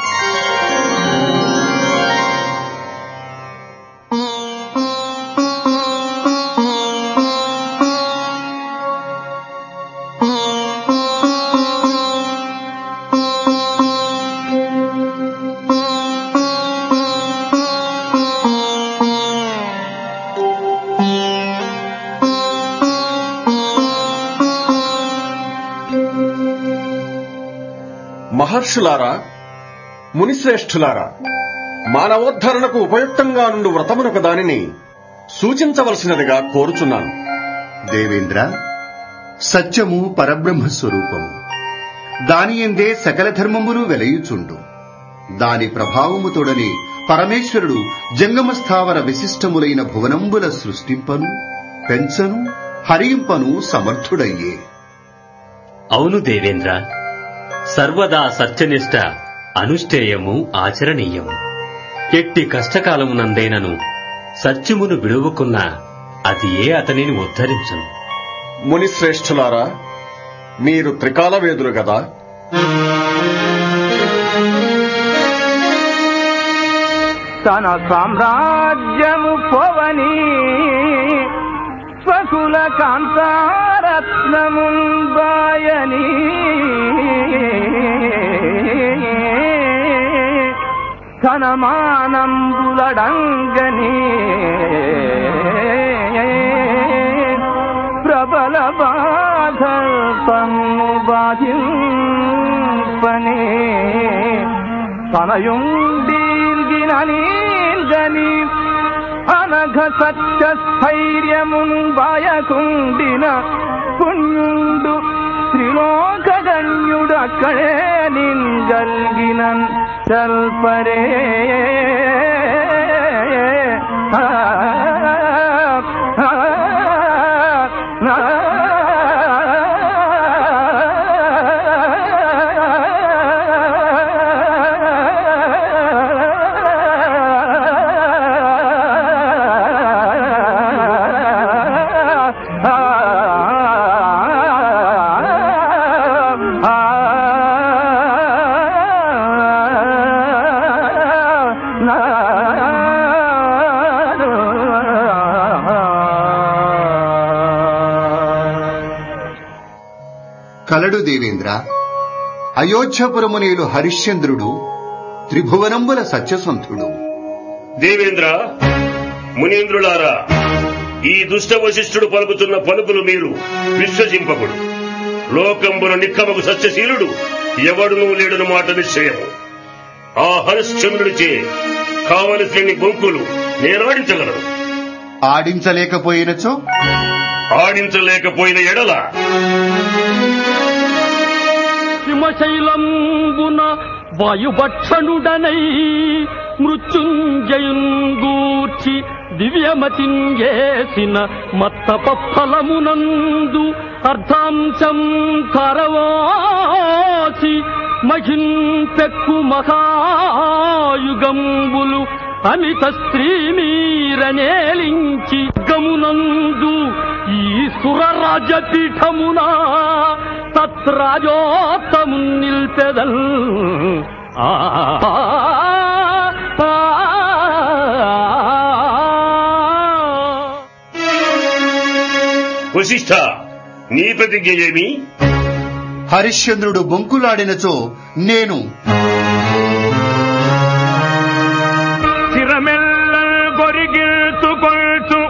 మహర్షులారా, మునిశ్రేష్ఠులారా, మానవోద్ధరణకు ఉపయుక్తంగా నుండి వ్రతమునొక దానిని సూచించవలసినదిగా కోరుచున్నాను. దేవేంద్ర, సత్యము పరబ్రహ్మస్వరూపము. దాని యందే సకల ధర్మములు వెలయుచుండు. దాని ప్రభావముతోడనే పరమేశ్వరుడు జంగమస్థావర విశిష్టములైన భువనంబుల సృష్టింపను, పెంచను, హరింపను సమర్థుడయ్యే. అవును దేవేంద్ర, సర్వదా సత్యనిష్ట అనుష్ఠేయము ఆచరణీయము. ఎట్టి కష్టకాలమునందైనను సత్యమును విడువకున్నా అది ఏ అతనిని ఉద్ధరించును. మునిశ్రేష్ఠులారా, మీరు త్రికాలవేదులు గదా. తన సామ్రాజ్యము పోవని స్వకుల కాంతారత్నముంబాయని ఘనమానంబులడంగని ప్రబల బాధల్పము బాధింపని తనయుండీల్గినని అనఘ సత్య స్థైర్యమున్ బాయకుండిన పుణ్యుండు త్రిలోకగణ్యుడక్కడే నింగల్గినన్ చల్పరే. కలడు దేవేంద్ర. అయోధ్యపురమునేలు హరిశ్చంద్రుడు త్రిభువనంబుల సత్యసంధుడు. దేవేంద్ర, మునీంద్రులారా, ఈ దుష్ట వశిష్ఠుడు పలుకుతున్న పలుకులు మీరు విశ్వసింపకుడు. లోకంబున నిక్కమకు సత్యశీలుడు ఎవడునూ లేడును మాట నిశ్చయము. ఆ హరిశ్చంద్రుడిచే కావలసిన బొంకులు నేనాడించగలను. ఆడించలేకపోయినచో? ఆడించలేకపోయిన ఎడల హిమశైలంబున వాయుభక్షణుడనై మృత్యుంజయుంగూర్చి దివ్యమతింజేసిన మత్తప ఫలమునందు అర్ధాంశం కరవాసి మహిన్ పెక్కు మహాయుగంబులు అమిత స్త్రీ మీరనేలించి గమునందు ఈ సురరాజపీఠమున తత్రాజోత్తము నిల్పెదల్. వశిష్ఠ, నీ ప్రతిజ్ఞ ఏమి? హరిశ్చంద్రుడు బొంకులాడినచో నేను చిరమెల్ల గొరిగిల్చుకొల్చు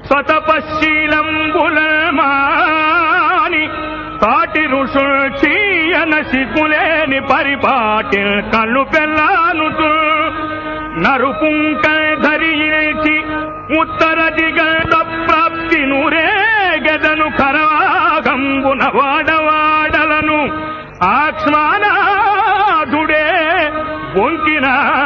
స్వతపశీలంబులమాని తాటి ఋషుల్ చీయన సిగ్గులేని పరిపాటి కళ్ళు పెళ్ళానుతూ నరుపుంక ధరించి ఉత్తర దిగద ప్రాప్తి నూరేగెదను కరవాగంబున వాడవాడలను ఆక్ష్మానాథుడే బొంకిన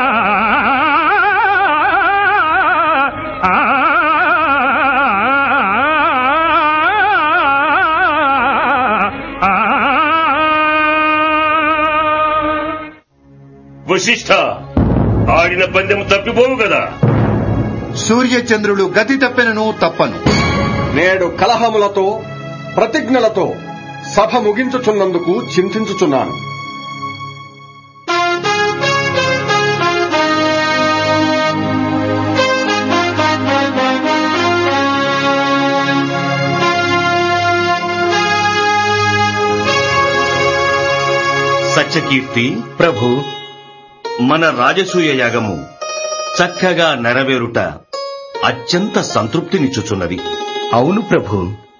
వశిష్ఠ, ఆడిన పందెం తప్పిపోవు కదా. సూర్యచంద్రులు గతి తప్పెనను తప్పను. నేడు కలహములతో ప్రతిజ్ఞలతో సభ ముగించుచున్నందుకు చింతించుచున్నాను. సత్యకీర్తి ప్రభు, మన రాజసూయ యాగము చక్కగా నెరవేరుట అత్యంత సంతృప్తినిచ్చుచున్నది. అవును ప్రభు.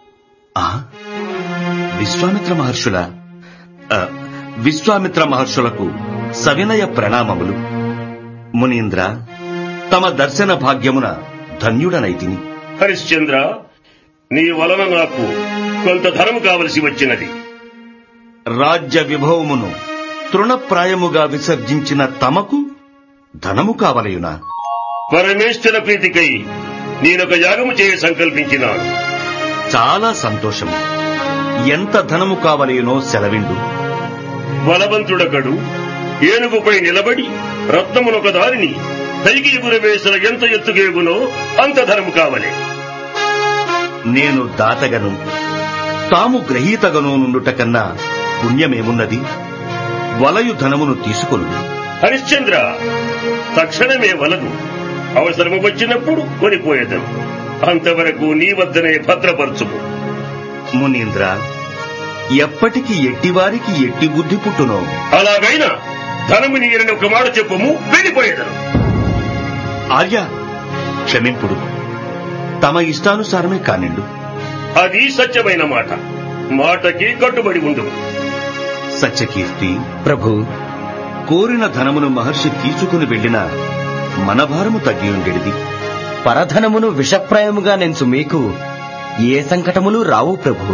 విశ్వామిత్ర మహర్షులకు సవినయ ప్రణామములు. మునీంద్ర, తమ దర్శన భాగ్యమున ధన్యుడనైతిని. హరిశ్చంద్ర, నీ వలన నాకు కొంత ధనము కావలసి వచ్చినది. రాజ్య విభవమును తృణప్రాయముగా విసర్జించిన తమకు ధనము కావలయునా? పరమేశ్వర ప్రీతికై నేనొక యాగము చేయ సంకల్పించినాను. చాలా సంతోషము. ఎంత ధనము కావలయునో సెలవిండు. బలవంతుడకడు ఏనుగుపై నిలబడి రత్నమునొక దారిని పైకి ఎగురవేసిన ఎంత ఎత్తుగేగునో అంత ధనము కావలే. నేను దాతగను, తాము గ్రహీతగను నుండుట కన్నా పుణ్యమేమున్నది? వలయు ధనమును తీసుకొను. హరిశ్చంద్ర, తక్షణమే వలదు. అవసరము వచ్చినప్పుడు కొనిపోయేదను. అంతవరకు నీ వద్దనే భద్రపరచుము. మునీంద్ర, ఎప్పటికి ఎట్టివారికి ఎట్టి బుద్ధి పుట్టునో. అలాగైనా ధనము నీరని ఒక మాట చెప్పుము, వెళ్ళిపోయేదను. ఆర్య, క్షమింపుడు. తమ ఇష్టానుసారమే కానిండు. అది సత్యమైన మాట. మాటకి కట్టుబడి ఉండు. సత్యకీర్తి ప్రభు, కోరిన ధనమును మహర్షి తీసుకుని వెళ్లిన మన భారము తగ్గియుండెడిది. పరధనమును విషప్రాయముగా నెంచు మీకు ఏ సంకటములు రావు ప్రభు.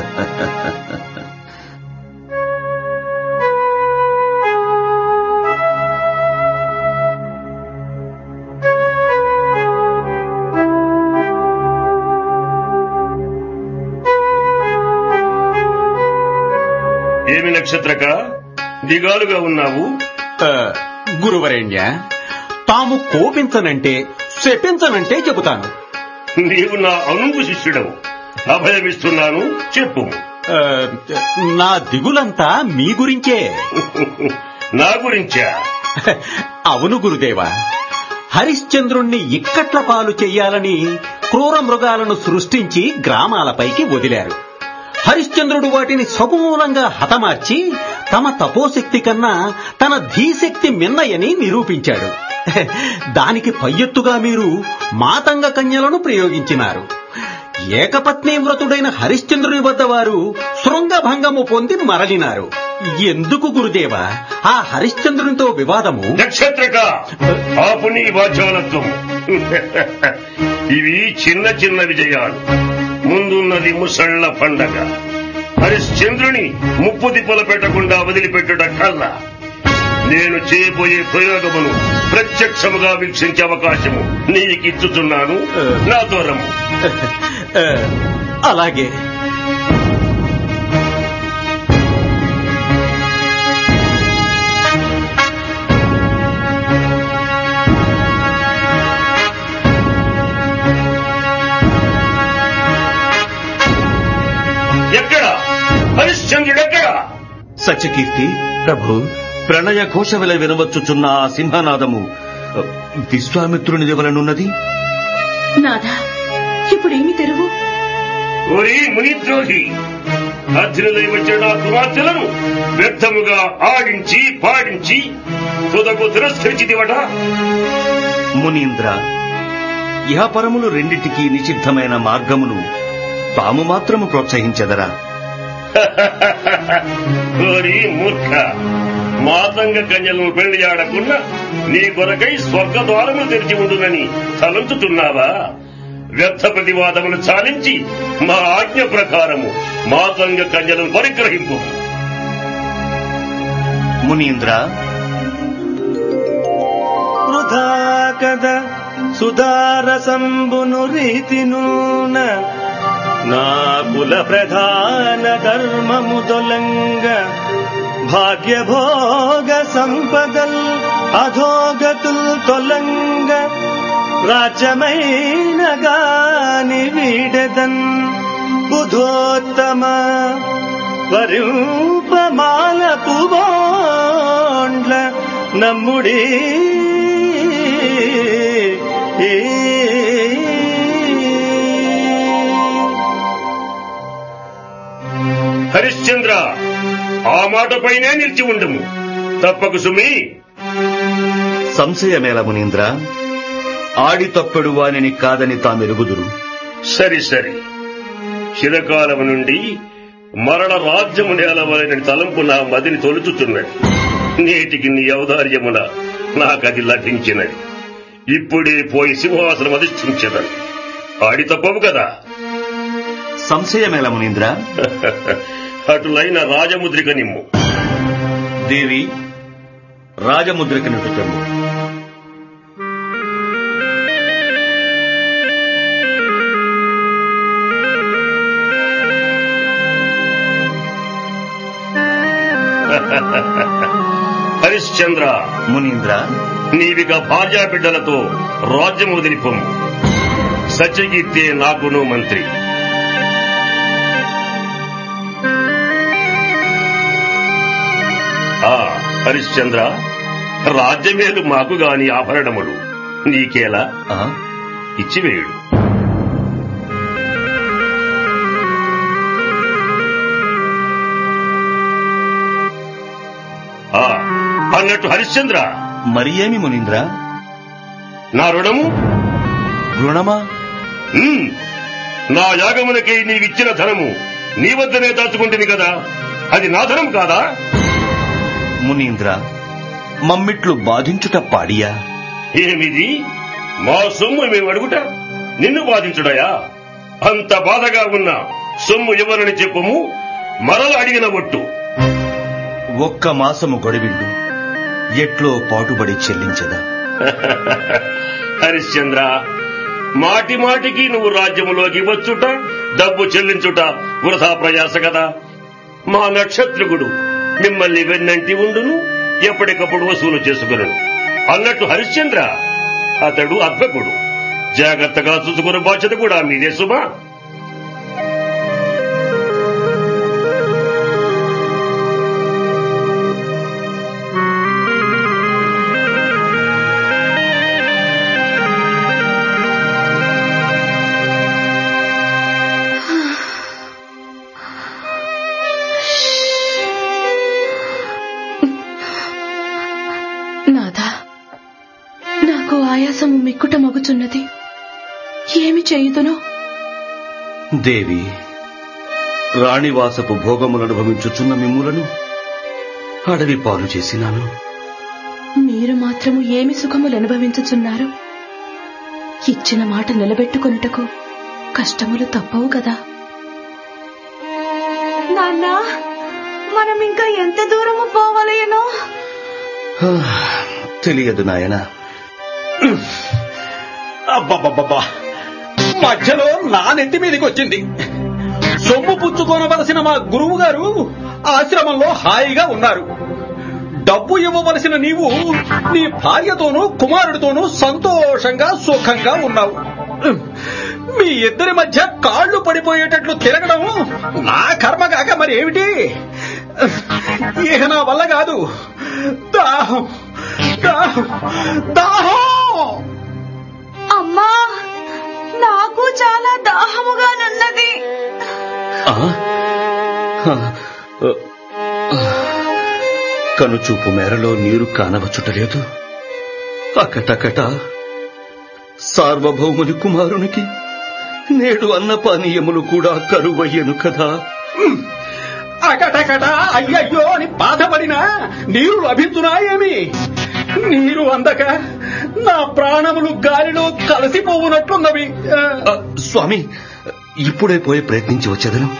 ఏమి నక్షత్రక, దిగాలుగా ఉన్నావు? గురువరేణ్య, తాము కోపించనంటే శపించనంటే చెబుతాను. నీవు నా అనుంగు శిష్యుడవు. అభయమిస్తున్నాను, చెప్పు. నా దిగులంతా మీ గురించే. నా గురించా? అవును గురుదేవా. హరిశ్చంద్రుణ్ణి ఇక్కట్ల పాలు చెయ్యాలని క్రూర మృగాలను సృష్టించి గ్రామాలపైకి వదిలారు. హరిశ్చంద్రుడు వాటిని సమూలంగా హతమార్చి తమ తపోశక్తి కన్నా తన ధీశక్తి మిన్నయని నిరూపించాడు. దానికి పయ్యెత్తుగా మీరు మాతంగ కన్యలను ప్రయోగించినారు. ఏకపత్ని వ్రతుడైన హరిశ్చంద్రుని వద్ద వారు శృంగభంగము పొంది మరలినారు. ఎందుకు గురుదేవా ఆ హరిశ్చంద్రునితో వివాదము? నక్షత్రక, ఆపు నీ వాచాలత్వం. ఇవి చిన్న చిన్న విజయాలు. ముందున్నది ముసళ్ల పండగ. హరిశ్చంద్రుని ముప్పు తిప్పలు పెట్టకుండా వదిలిపెట్టుట కల్లా నేను చేయబోయే ప్రయోగమును ప్రత్యక్షముగా వీక్షించే అవకాశము నీకిచ్చుతున్నాను. నాతో రమ్ము. అలాగే. ఎక్కడా హరిశ్చంద్రుడెక్కడా? సత్యకీర్తి ప్రభు, ప్రణయ ఘోష వెల వినవచ్చుచున్న ఆ సింహనాదము విశ్వామిత్రుని వలనున్నది. నాదా, ఇప్పుడేమి తెరువు? ఓరి మునిద్రోహి, అర్జునులై వచ్చిన నా కుమార్తెలను వ్యర్థముగా ఆడించి పాడించి తుదకు తిరస్కరించిదివట. మునీంద్ర, ఇహపరములు రెండిటికీ నిషిద్ధమైన మార్గమును తాము మాత్రము ప్రోత్సహించెదరా? ఓరి మూర్ఖ, మాతంగ కన్యలను పెళ్లి ఆడకున్నా నీ కొరకై స్వర్గద్వారములు తెరిచి ఉండునని తలంచుతున్నావా? వ్యర్థ ప్రతివాదములు చాలించి మా ఆజ్ఞ ప్రకారము మాతంగ కన్యలను పరిగ్రహింపు. మునీంద్ర, వృధా కద సుధారసంబును రీతినూన నా కుల ప్రధాన ధర్మము దొలంగ భాగ్యభోగ సంపదల్ అధోగతుల్ తొలంగ రాజ్యమైన గాని వీడెదన్ బుధోత్తమ వరూపమాల పుబోండ్ల నమ్ముడి. హరిశ్చంద్ర, ఆ మాటపైనే నిలిచి ఉండము. తప్పకు సుమి. సంశయమేల మునీంద్ర, ఆడి తప్పెడు వానిని కాదని తామెరుగుదురు. సరి సరి, చిరకాలము నుండి మరణ రాజ్యము నేలవలెనని తలంపు నా మదిని తొలుచుతున్నది. నేటికి నీ ఔదార్యమున నాకది లభించినది. ఇప్పుడే పోయి సింహాసనం అధిష్ఠించదను. ఆడి తప్పవు కదా? సంశయమేల మునీంద్ర. అటులైన రాజముద్రిక నిమ్ము. దేవి, రాజముద్రిక నిటుతము. హరిశ్చంద్ర, మునీంద్ర, నీవిగా భార్యా బిడ్డలతో రాజ్యం వదిలిపోము. సత్యకీర్తే నాకును మంత్రి. హరిశ్చంద్ర, రాజ్యమేలు మాకు గాని ఆభరణములు నీకేలా? ఇచ్చివేయుడు. అన్నట్టు హరిశ్చంద్ర, మరి ఏమి మునీంద్ర? నా రుణము? రుణమా? నా యాగమునకి నీవిచ్చిన ధనము నీ వద్దనే దాచుకుంటుంది కదా, అది నా ధనం కాదా? మునీంద్ర, మమ్మిట్లు బాధించుట పాడియా? ఏమిది? మా సొమ్ము మేము అడుగుట నిన్ను బాధించుడయా? అంత బాధగా ఉన్న సొమ్ము ఎవరని చెప్పము, మరల అడిగిన ఒట్టు. ఒక్క మాసము గొడవిండు, ఎట్లో పాటుబడి చెల్లించదా? హరిశ్చంద్ర, మాటి మాటికి నువ్వు రాజ్యములోకి వచ్చుట, డబ్బు చెల్లించుట వృధా ప్రయాస కదా. మా నక్షత్రకుడు మిమ్మల్ని వెన్నంటి ఉండును, ఎప్పటికప్పుడు వసూలు చేసుకును. అన్నట్టు హరిశ్చంద్ర, అతడు అర్భకుడు. జాగ్రత్తగా చూసుకునే బాధ్యత కూడా మీదే సుమా. ఆయాసము మిక్కుట మగుచున్నది, ఏమి చేయుదును? దేవి, రాణివాసపు భోగములను అనుభవించుచున్న మిమ్ములను అడవి పాలు చేసినాను. మీరు మాత్రము ఏమి సుఖములు అనుభవించుచున్నారు? ఇచ్చిన మాట నిలబెట్టుకొనుటకు కష్టములు తప్పవు కదా. నా నాన్న, మనం ఇంకా ఎంత దూరము పోవలేనో తెలియదు నాయన. అబ్బబ్బబ్బా, మధ్యలో నా నెత్తి మీదకి వచ్చింది. సొమ్ము పుచ్చుకోనవలసిన మా గురువు గారు ఆశ్రమంలో హాయిగా ఉన్నారు. డబ్బు ఇవ్వవలసిన నీవు నీ భార్యతోనూ కుమారుడితోనూ సంతోషంగా సుఖంగా ఉన్నావు. మీ ఇద్దరి మధ్య కాళ్ళు పడిపోయేటట్లు తిరగడం నా కర్మ కాక మరి ఏమిటి? ఇక నా వల్ల కాదు. దాహం దాహం దాహం. అమ్మా, నాకు చాలా దాహముగానున్నది. కనుచూపు మేరలో నీరు కానవచ్చుటలేదు. అకటకట సార్వభౌముని కుమారునికి నేడు అన్నపానీయములు కూడా కరువయ్యను కదా. అకటకట అయ్యయ్యో అని బాధపడినా నీరు లభించునా ఏమి? నీరు అందక నా ప్రాణములు గాలిలో కలిసిపోవునట్లున్నవి. స్వామి, ఇప్పుడే పోయి ప్రయత్నించి వచ్చేదను.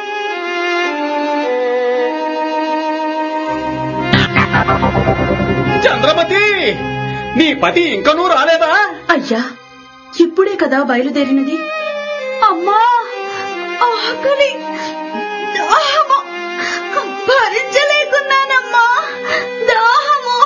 చంద్రమతి, నీ పతి ఇంకనూ రాలేదా? అయ్యా, ఇప్పుడే కదా బయలుదేరినది. అమ్మా, ఆకలి దాహము భరించలేకున్నానమ్మా. దాహము.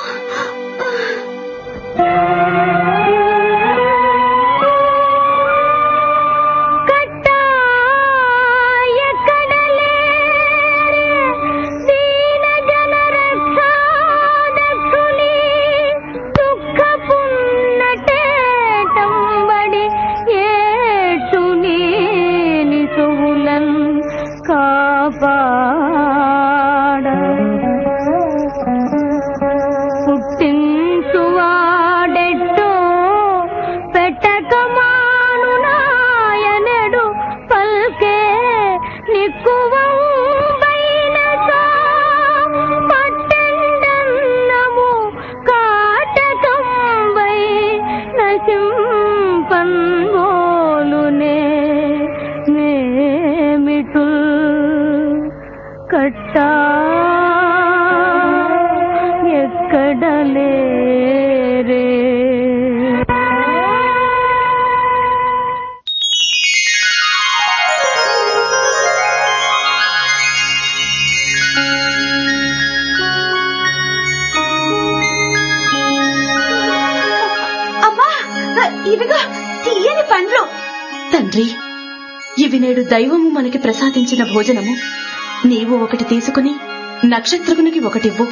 తండ్రి, ఇవి నేడు దైవము మనకి ప్రసాదించిన భోజనము. నీవు ఒకటి తీసుకుని నక్షత్రకునికి ఒకటివ్వు.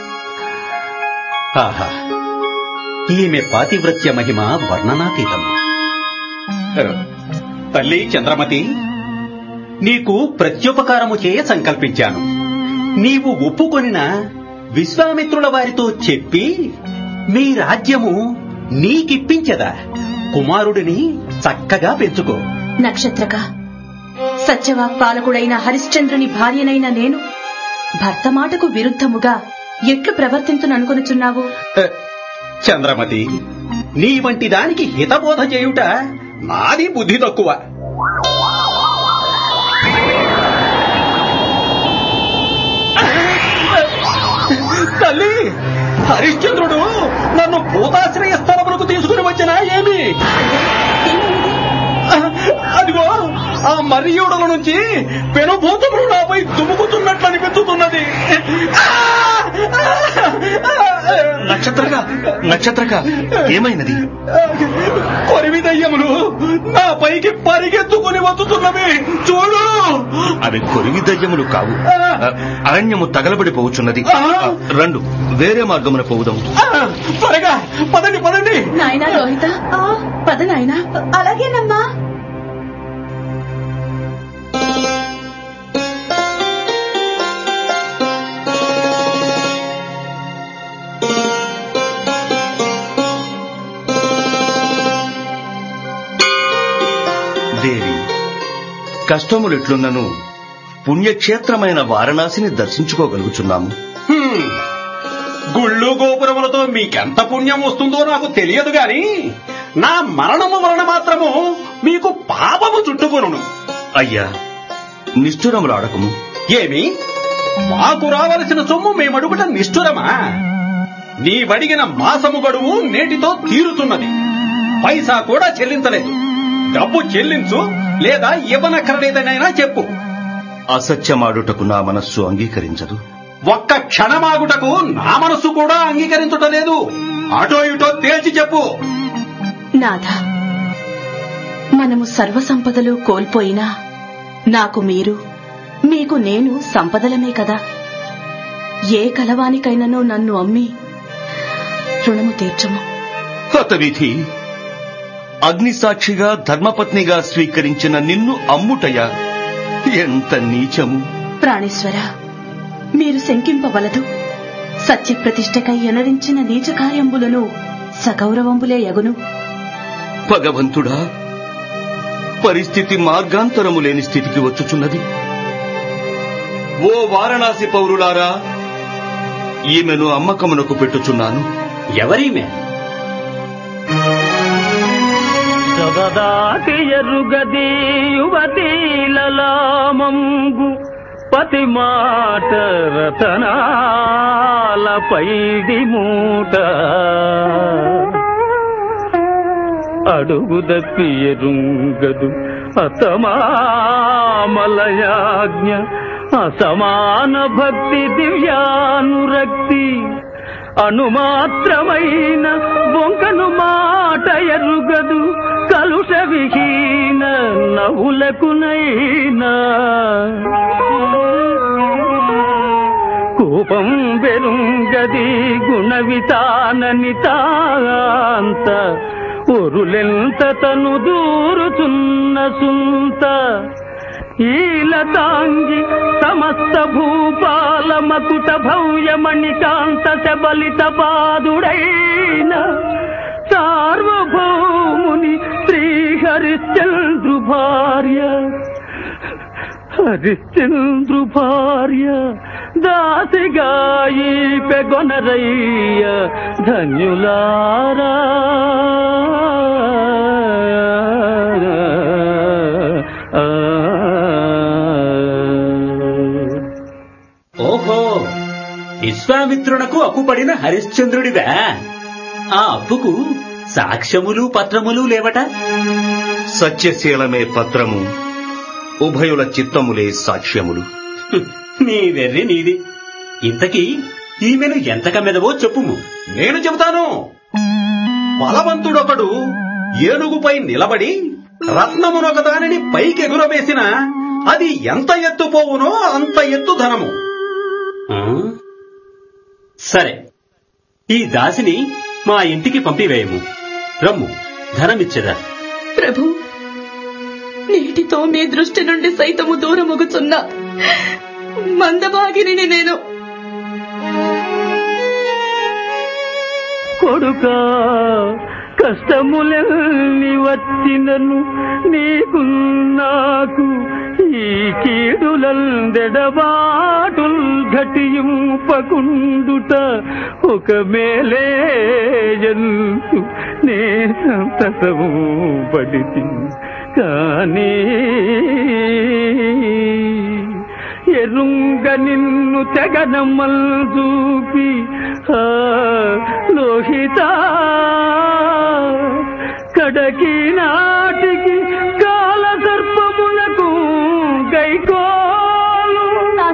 ఆహా, ఈమె పాతివ్రత్య మహిమ వర్ణనాతీతం. తల్లి చంద్రమతి, నీకు ప్రత్యుపకారము చేయ సంకల్పించాను. నీవు ఒప్పుకొనిన విశ్వామిత్రుల వారితో చెప్పి మీ రాజ్యము నీకిప్పించదా. కుమారుడిని చక్కగా పెంచుకో. నక్షత్రక, సత్యవాక్పాలకుడైన హరిశ్చంద్రుని భార్యనైన నేను భర్త మాటకు విరుద్ధముగా ఎట్లు ప్రవర్తించుననుకొనుచున్నావు? చంద్రమతి, నీ వంటి దానికి హితబోధ చేయుట నాది బుద్ధి తక్కువ. తల్లి, హరిశ్చంద్రుడు నన్ను భూతాశ్రయ స్థలములకు తీసుకుని వచ్చినా ఏమి? అదిగో ఆ మర్యాదల నుంచి పెనుభూతములు నాపై దుముకుతున్నట్లు అనిపించుతున్నది. నక్షత్రక ఏమైనది? కొరివి దయ్యములు నా పైకి పరిగెత్తుకుని వస్తున్నవి చూడు. అవి కొరివి దయ్యములు కావు, అరణ్యము తగలబడిపోవచ్చున్నది. రండు, వేరే మార్గమున పోవుదాం. త్వరగా పదండి పదండి. నాయనా రోహిత, పద నాయనా. అలాగేనమ్మా. దేవి, కష్టములెట్లున్నను పుణ్యక్షేత్రమైన వారణాసిని దర్శించుకోగలుగుచున్నాము. గుళ్ళు గోపురములతో మీకెంత పుణ్యం వస్తుందో నాకు తెలియదు గాని నా మరణము వలన మాత్రము మీకు పాపము చుట్టుకొనును. అయ్యా, నిష్ఠురములాడకము. ఏమి మాకు రావలసిన సొమ్ము మేమడుగుట నిష్ఠురమా? నీవడిగిన మాసము గడువు నేటితో తీరుతున్నది. పైసా కూడా చెల్లించలేదు. డబ్బు చెల్లించు, లేదా ఇవ్వనక్కర్లేదనైనా చెప్పు. అసత్యమాడుటకు నా మనస్సు అంగీకరించదు. ఒక్క క్షణమాగుటకు నా మనస్సు కూడా అంగీకరించటలేదు. అటో ఇటో తేల్చి చెప్పు. నాథా, మనము సర్వసంపదలు కోల్పోయినా నాకు మీరు, మీకు నేను సంపదలమే కదా. ఏ కలవానికైనను నన్ను అమ్మి రుణము తీర్చము. హతవిధి, అగ్నిసాక్షిగా ధర్మపత్నిగా స్వీకరించిన నిన్ను అమ్ముటయా? ఎంత నీచము! ప్రాణేశ్వర, మీరు శంకింపవలదు. సత్యప్రతిష్టకై ఎనరించిన నీచ కార్యంబులను సగౌరవంబులే యగును. భగవంతుడా, పరిస్థితి మార్గాంతరము లేని స్థితికి వచ్చుచున్నది. ఓ వారణాసి పౌరులారా, ఈమెను అమ్మకమునకు పెట్టుచున్నాను. ఎవరీమె? సదదాటి ఎరుగది యువతీలలామంబు పతి మాట రతనాల పైడి మూట అడుగుదప్పి ఎరుంగదు అతమామలయాజ్ఞ అసమాన భక్తి దివ్యానురక్తి అణుమాత్రమైన బొంకను మాట ఎరుగదు కలుష విహీన నవులకునైనా కోపం బెరుంగది గుణ వితానని తాంత ఒరులెంత తను దూరుచున్న సుంత ఈలతాంగి సమస్త భూపాల మకుట భవ్యమణికాంత శబలిత పాదుడైన సార్వభౌముని శ్రీ హరిశ్చంద్రు భార్య దాసిగాయి పెగొనరయ్య ధన్యులారా. ఓహో, విశ్వామిత్రునకు అప్పుపడిన హరిశ్చంద్రుడివా? ఆ అప్పుకు సాక్ష్యములు పత్రములు లేవట? సత్యశీలమే పత్రము, ఉభయుల చిత్తములే సాక్ష్యములు. నీ వెర్రి నీది. ఇంతకీ ఈమెను ఎంత కమ్మెదవో చెప్పుము. నేను చెబుతాను. బలవంతుడొకడు ఏనుగుపై నిలబడి రత్నమునొక దానిని పైకెగురవేసిన అది ఎంత ఎత్తుపోవునో అంత ఎత్తు ధనము. సరే, ఈ దాసిని మా ఇంటికి పంపివేయము. రమ్ము, ధనమిచ్చదా. ప్రభు, నీటితో మీ దృష్టి నుండి సైతము దూరమొగుచున్నా మందభాగిని నేను. కొడుకా, కష్టములెల్ని వచ్చినను నీకు నాకు ఈ కీడులందెడబాటుల్ ఘటింపకుండుట ఒక మేలేయంతు నే సంతతము పడితి. కానీ ఎరుంగ నిన్ను తెగనమ్మల్ చూపి లోహిత కడకి నాటికి కాల సర్పములకు గైకోలు.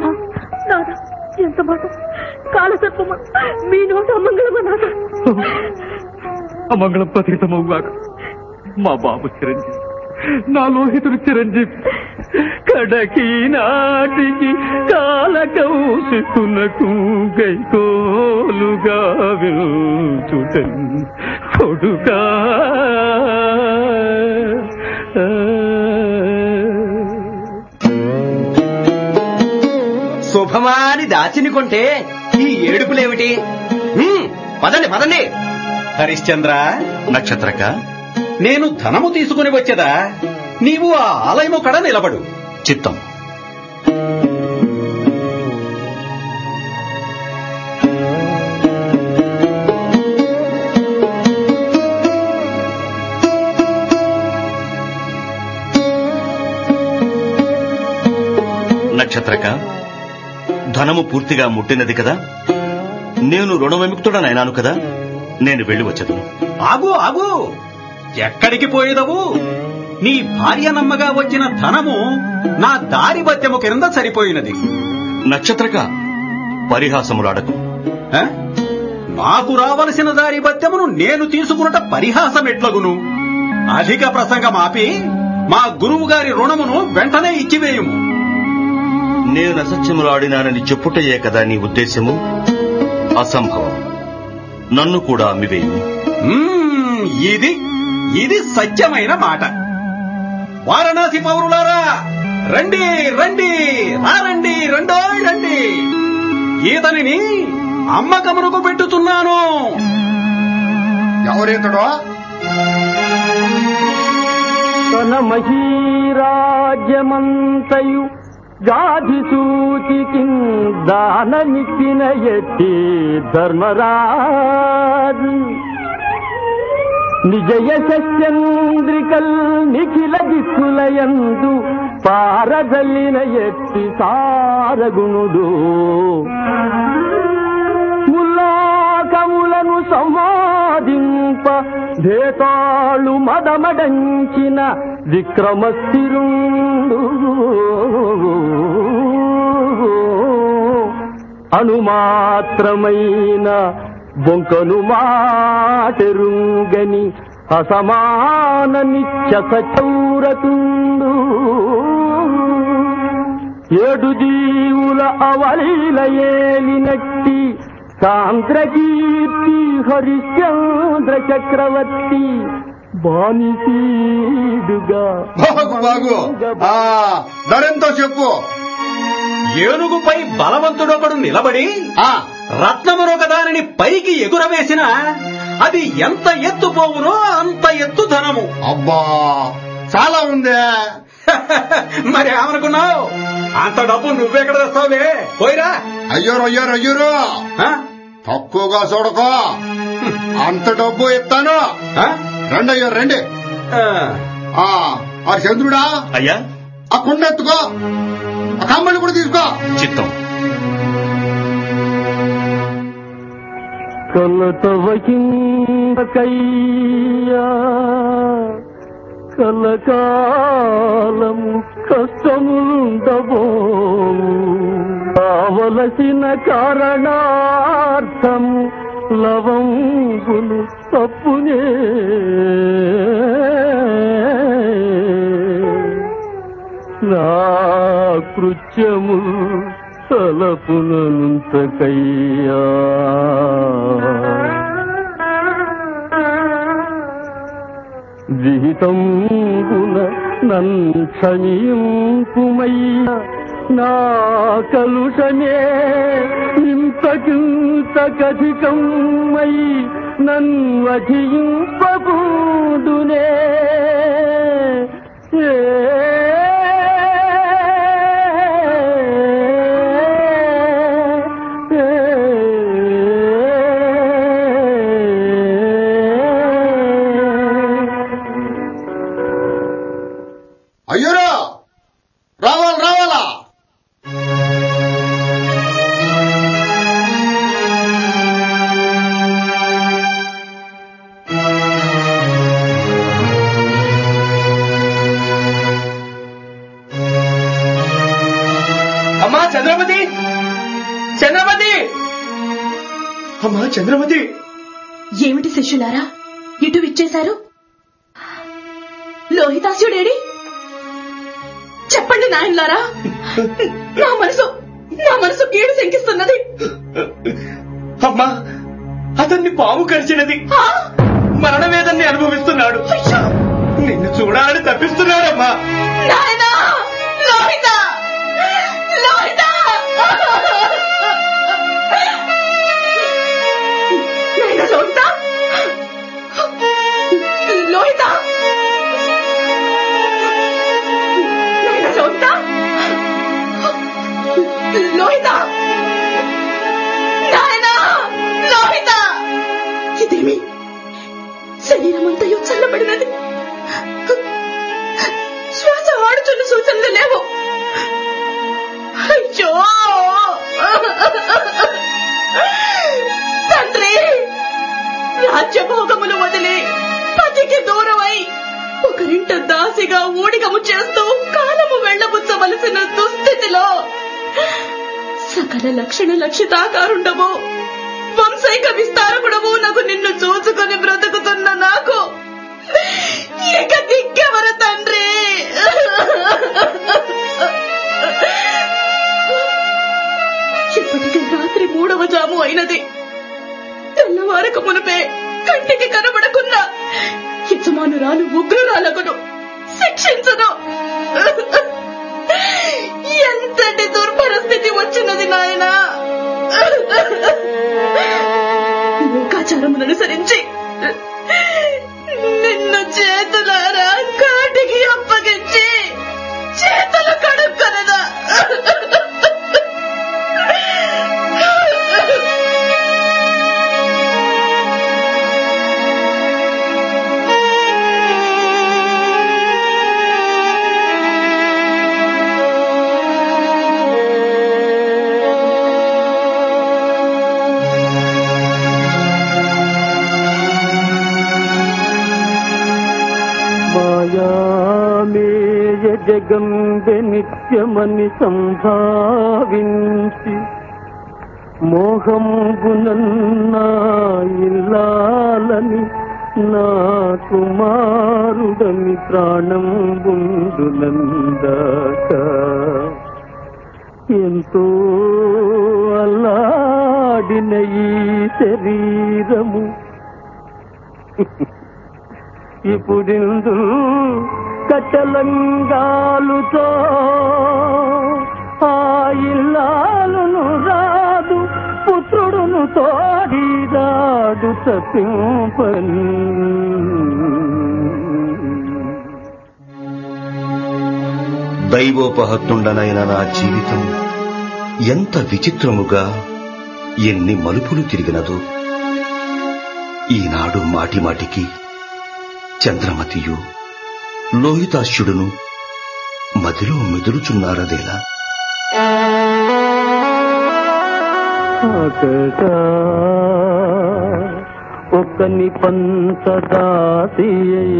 ఎంత మాట! కాల సర్పమ మీ నోట అమంగళమన్నాడు. అమంగళం పతితమవుగాక. మా బాబు చిరంజీవి, నా లోహితుడు చిరంజీవి కడకి నాటికి కాల కౌశికునకు గైకోలుగా వెల్చుటన్ కొడుకా. శుభమాని దాచిని కొంటే ఈ ఏడుపులేమిటి? పదండి పదండి. హరిశ్చంద్ర, నక్షత్రక, నేను ధనము తీసుకుని వచ్చేదా? నీవు ఆ ఆలయము కడ నిలబడు. చిత్తం. నక్షత్రక, ధనము పూర్తిగా ముట్టినది కదా, నేను రుణవిముక్తుడనైనాను కదా, నేను వెళ్లి వచ్చేదను. ఆగు ఆగు, ఎక్కడికి పోయేదవు? నీ భార్య నమ్మగా వచ్చిన ధనము నా దారి బత్యము కింద సరిపోయినది. నక్షత్రక, పరిహాసములాడకు. నాకు రావలసిన దారి బత్యమును నేను తీసుకున్నట పరిహాసం ఎట్లగును? అధిక ప్రసంగం ఆపి మా గురువు గారి రుణమును వెంటనే ఇచ్చివేయుము. నేను అసత్యములాడినానని చెప్పుటయే కదా నీ ఉద్దేశము? అసంభవం. నన్ను కూడా అమ్మివేయము. ఇది సత్యమైన మాట. వారణాసి పౌరులారా, రండి రండి, రండి రెండోయ్ రండి. ఈతనిని అమ్మకమునకు పెట్టుతున్నాను. ఎవరేతడో? తన మహీరాజ్యమంతయు గాధి సూచికి దానమిచ్చిన ఎట్టి ధర్మరాజు నిజయ శస్యంద్రికల్ నిఖిల దిక్కులయందు పారదల్లిన ఎట్టి సారగుణుడు ముల్లాకములను సంవాదింప భేతాళు మదమడంచిన విక్రమస్థిరుండు అణుమాత్రమైన బొంకను మాటెరుంగని అసమాన నిత్య సచౌరతుండు ఏడు దీవుల అవలీల ఏలినట్టి సాంద్రకీర్తి హరిశ్చంద్ర చక్రవర్తి బానిసీడుగా. ధరెంతో చెప్పు. ఏనుగుపై బలవంతుడొకడు నిలబడి రత్నమునొక దానిని పైకి ఎగురవేసిన అది ఎంత ఎత్తు పోవునో అంత ఎత్తు ధనము. అబ్బా, చాలా ఉందే. మరి ఏమనుకున్నావు? అంత డబ్బు నువ్వెక్కడ తెస్తావే? పోయిరా. అయ్యోరు అయ్యోరు అయ్యోరు, తక్కువగా చూడకో. అంత డబ్బు ఇస్తాను. రండి అయ్యారు రండి. ఆ చంద్రుడా, అయ్యా ఆ కుండ ఎత్తుకో, ఆ కమ్మలు కూడా తీసుకో. చిత్తం. కలతవకిందకయ్యా కలకాలము కష్టములుండబో కావలసిన కారణార్థం లవంగులు తప్పునే నా కృత్యము తలపునంతకయ్యా విహితంబున నన్ను క్షమింపుమయ్యా నా కలుషమే ఇంతకింతకధికమై నన్ను అధింపబూదునే. అయ్యోరా, రావాలా రావాలా? అమ్మా చంద్రమతి, చంద్రమతి, అమ్మా చంద్రమతి. ఏమిటి శిష్యులారా ఇటు విచ్చేశారు? లోహితాస్యుడేడి? చెప్పండి నాయనలారా. నా మనసు కీడు శంకిస్తున్నది. అమ్మా, అతన్ని పాము కరిచినది. మరణవేదన్ని అనుభవిస్తున్నాడు. నిన్ను చూడాలని తప్పిస్తున్నాడమ్మా. నాయనా, లోహిత, లోహిత, లోహిత, లోహిత, లోహిత, నాయనా, లోహిత. ఇదేమి శరీరమంతయు చల్లబడినది. శ్వాస ఆడుచున్న సూచనలు లేవు. అయ్యో, సకల లక్షణ లక్షితాకారుండవు వంశైక విస్తారకుడవు నాకు నిన్ను చూసుకొని బ్రతుకుతున్న నాకు ఇక దిక్కెవర తండ్రి? ఇప్పటికి రాత్రి 3వ జాము అయినది. తెల్లవారక మునిపే కంటికి కనబడకున్న యజమానురాలు ఉగ్రురాలకును శిక్షించను. ఎంతటి దుర్పరిస్థితి వచ్చినది నాయనా. లోకాచారమును అనుసరించి నిన్ను చేతులారా కాటికి అప్పగించి చేతులు కడుక్కనదా? జగంబె నిత్యమని సంభావించి మోహంబునన్నా ఇల్లాలని నా కుమారుడని ప్రాణం బుందునందాక ఎంతో అల్లాడిన ఈ శరీరము ఇప్పుడిందు కట్టలంగాలుతో ఆ ఇల్లాలును రాదు పుత్రుడును తోడిరాడు తప్పింపని. దైవోపహత్తుండనైన నా జీవితం ఎంత విచిత్రముగా ఎన్ని మలుపులు తిరిగినదో. ఈనాడు మాటిమాటికి చంద్రమతియు లోహితాశ్యుడును మదిలో మెదులుచున్నారదేలా. ఒక్కని పంచదాసి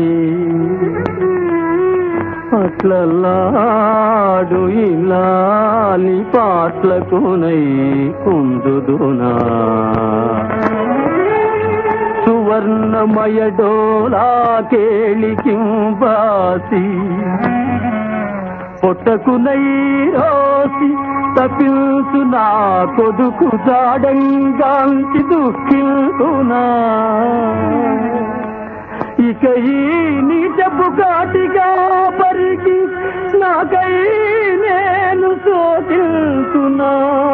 అట్లలాడు ఇలాలి పాట్లకునై కుందుదునా సువర్ణమయ డోలా కేళికింబాసి పొట్టకునై రోసి తపిల్సు నా కొడుకు జాడంగాంచి దుఃఖిల్తునా. ఇక ఈ నీచపు కాటిగా పరికి నాకై నేను శోకిల్తునా.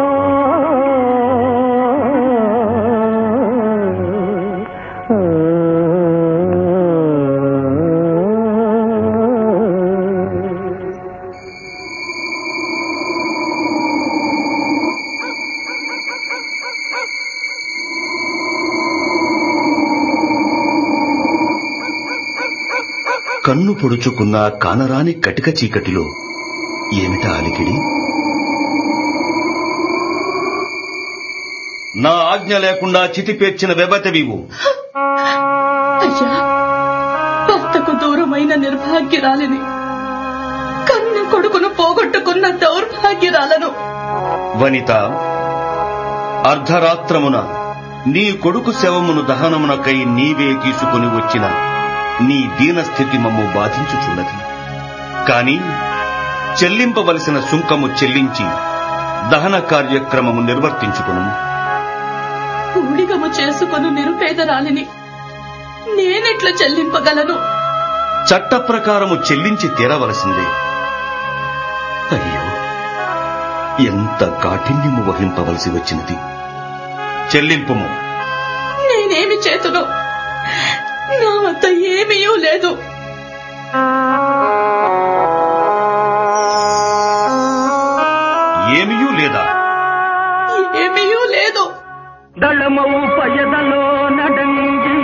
కన్ను పొడుచుకున్న కానరాని కటిక చీకటిలో ఏమిటా అలికిడి? నా ఆజ్ఞ లేకుండా చితిపేర్చిన వెబతవివు. అయ్యా, భర్తకు దూరమైన నిర్భాగ్యురాలిని, కన్న కొడుకును పోగొట్టుకున్న దౌర్భాగ్యురాలను. వనిత, అర్ధరాత్రమున నీ కొడుకు శవమును దహనమునకై నీవే తీసుకుని వచ్చిన నీ దీనస్థితి మమ్ము బాధించుచున్నది. కాని చెల్లింపవలసిన సుంకము చెల్లించి దహన కార్యక్రమము నిర్వర్తించుకును. ఊడిగము చేసుకుని నిరుపేదరాలిని నేనెట్లా చెల్లింపగలను? చట్ట ప్రకారము చెల్లించి తీరవలసిందే. అయ్యో, ఎంత కాఠిన్యము వహింపవలసి వచ్చినది. చెల్లింపుము. నేనేమి చేతును? నా వద్ద ఏమీయూ లేదు. ఏమీయూ లేదా? ఏమీయూ లేదు. దళమవు పయదలో నడంగి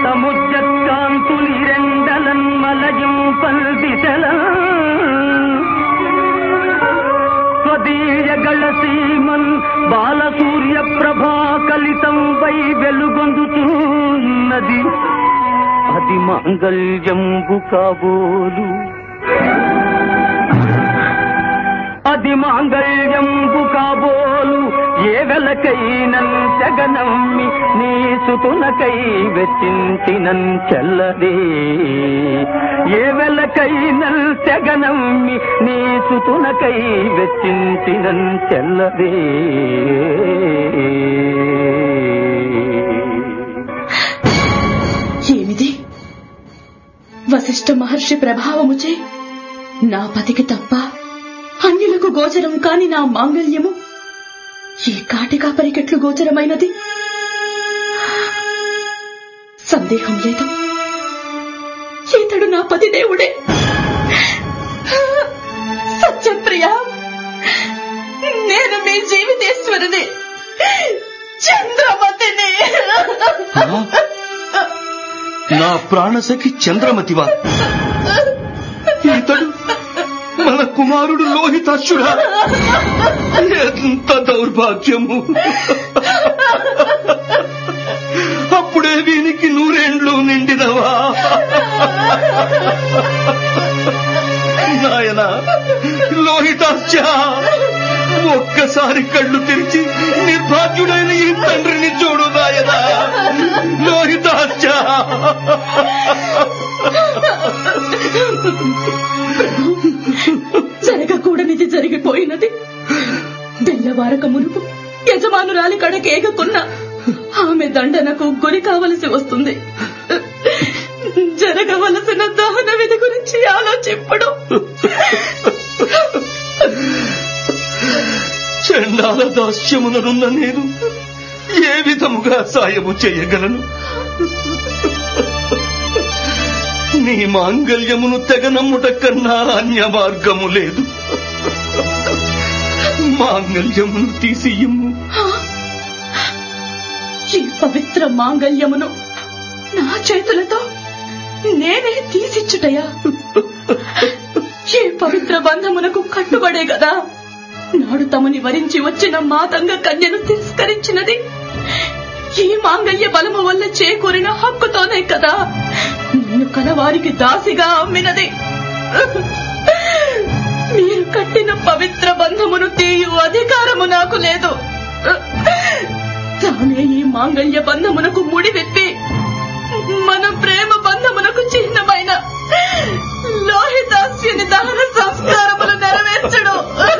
సముద్రకాంతులిరెండలన్ మలయం పల్దిశల స్వదీయగళ సీమన్ బాలసూర్య ప్రభా కలితం వై వెలుగొందుతున్నది. అది మాంగళ్యంబు కాబోలు, అది మాంగళ్యంబు కాబోలు వెలకైనన్ జగనమ్మి నీ సుతునకై వెచ్చించినన్ చెల్లదే ఏ వెలకైనన్ జగనమ్మి నీ సుతునకై వెచ్చించినన్ చెల్లదే ఏమిది? వశిష్ఠ మహర్షి ప్రభావముచే నా పతికి తప్ప అన్యులకు గోచరం కాని నా మాంగళ్యము ఈ కాటికా పరికెట్లు గోచరమైనది? సందేహం లేదు, ఇతడు నా పతిదేవుడే. సత్యప్రియ, నేను మీ జీవితేశ్వరుని చంద్రమతిని. నా ప్రాణసఖి చంద్రమతివా? ఇతడు మన కుమారుడు లోహితాక్షుడా? ఎంత దౌర్భాగ్యము! అప్పుడే వీనికి 100 ఏండ్లు నిండినవా? నాయన లోహితాక్ష, ఒక్కసారి కళ్ళు తెరిచి నిర్భాగ్యుడైన ఈ తండ్రిని చూడు నాయన. లోహితాక్ష, జరగకూడనిది జరిగిపోయినది. తెల్లవారక మునుపు యజమానురాలి కడకేగకున్న ఆమె దండనకు గురి కావలసి వస్తుంది. జరగవలసిన దహన విధి గురించి ఆలోచింపడు. చండాల దాస్యముననున్న నేను ఏ విధముగా సాయము చేయగలను? నీ మాంగళ్యమును తెగనమ్ముట కన్నా అన్య మార్గము లేదు. మాంగళ్యమును తీసియము. ఈ పవిత్ర మాంగళ్యమును నా చేతులతో నేనే తీసిచ్చుటయా? ఈ పవిత్ర బంధమునకు కట్టుబడే గదా నాడు తమని వరించి వచ్చిన మాతంగ కన్యను తిరస్కరించినది. ఈ మాంగళ్య బలము వల్ల చేకూరిన హక్కుతోనే కదా నిన్ను కలవారికి దాసిగా అమ్మినది. మీరు కట్టిన పవిత్ర బంధమును తీయు అధికారము నాకు లేదు. తానే ఈ మాంగళ్య బంధమునకు ముడివెప్పి మన ప్రేమ బంధమునకు చిహ్నమైన లోహితాస్యుని దహన సంస్కారములు నెరవేర్చడు.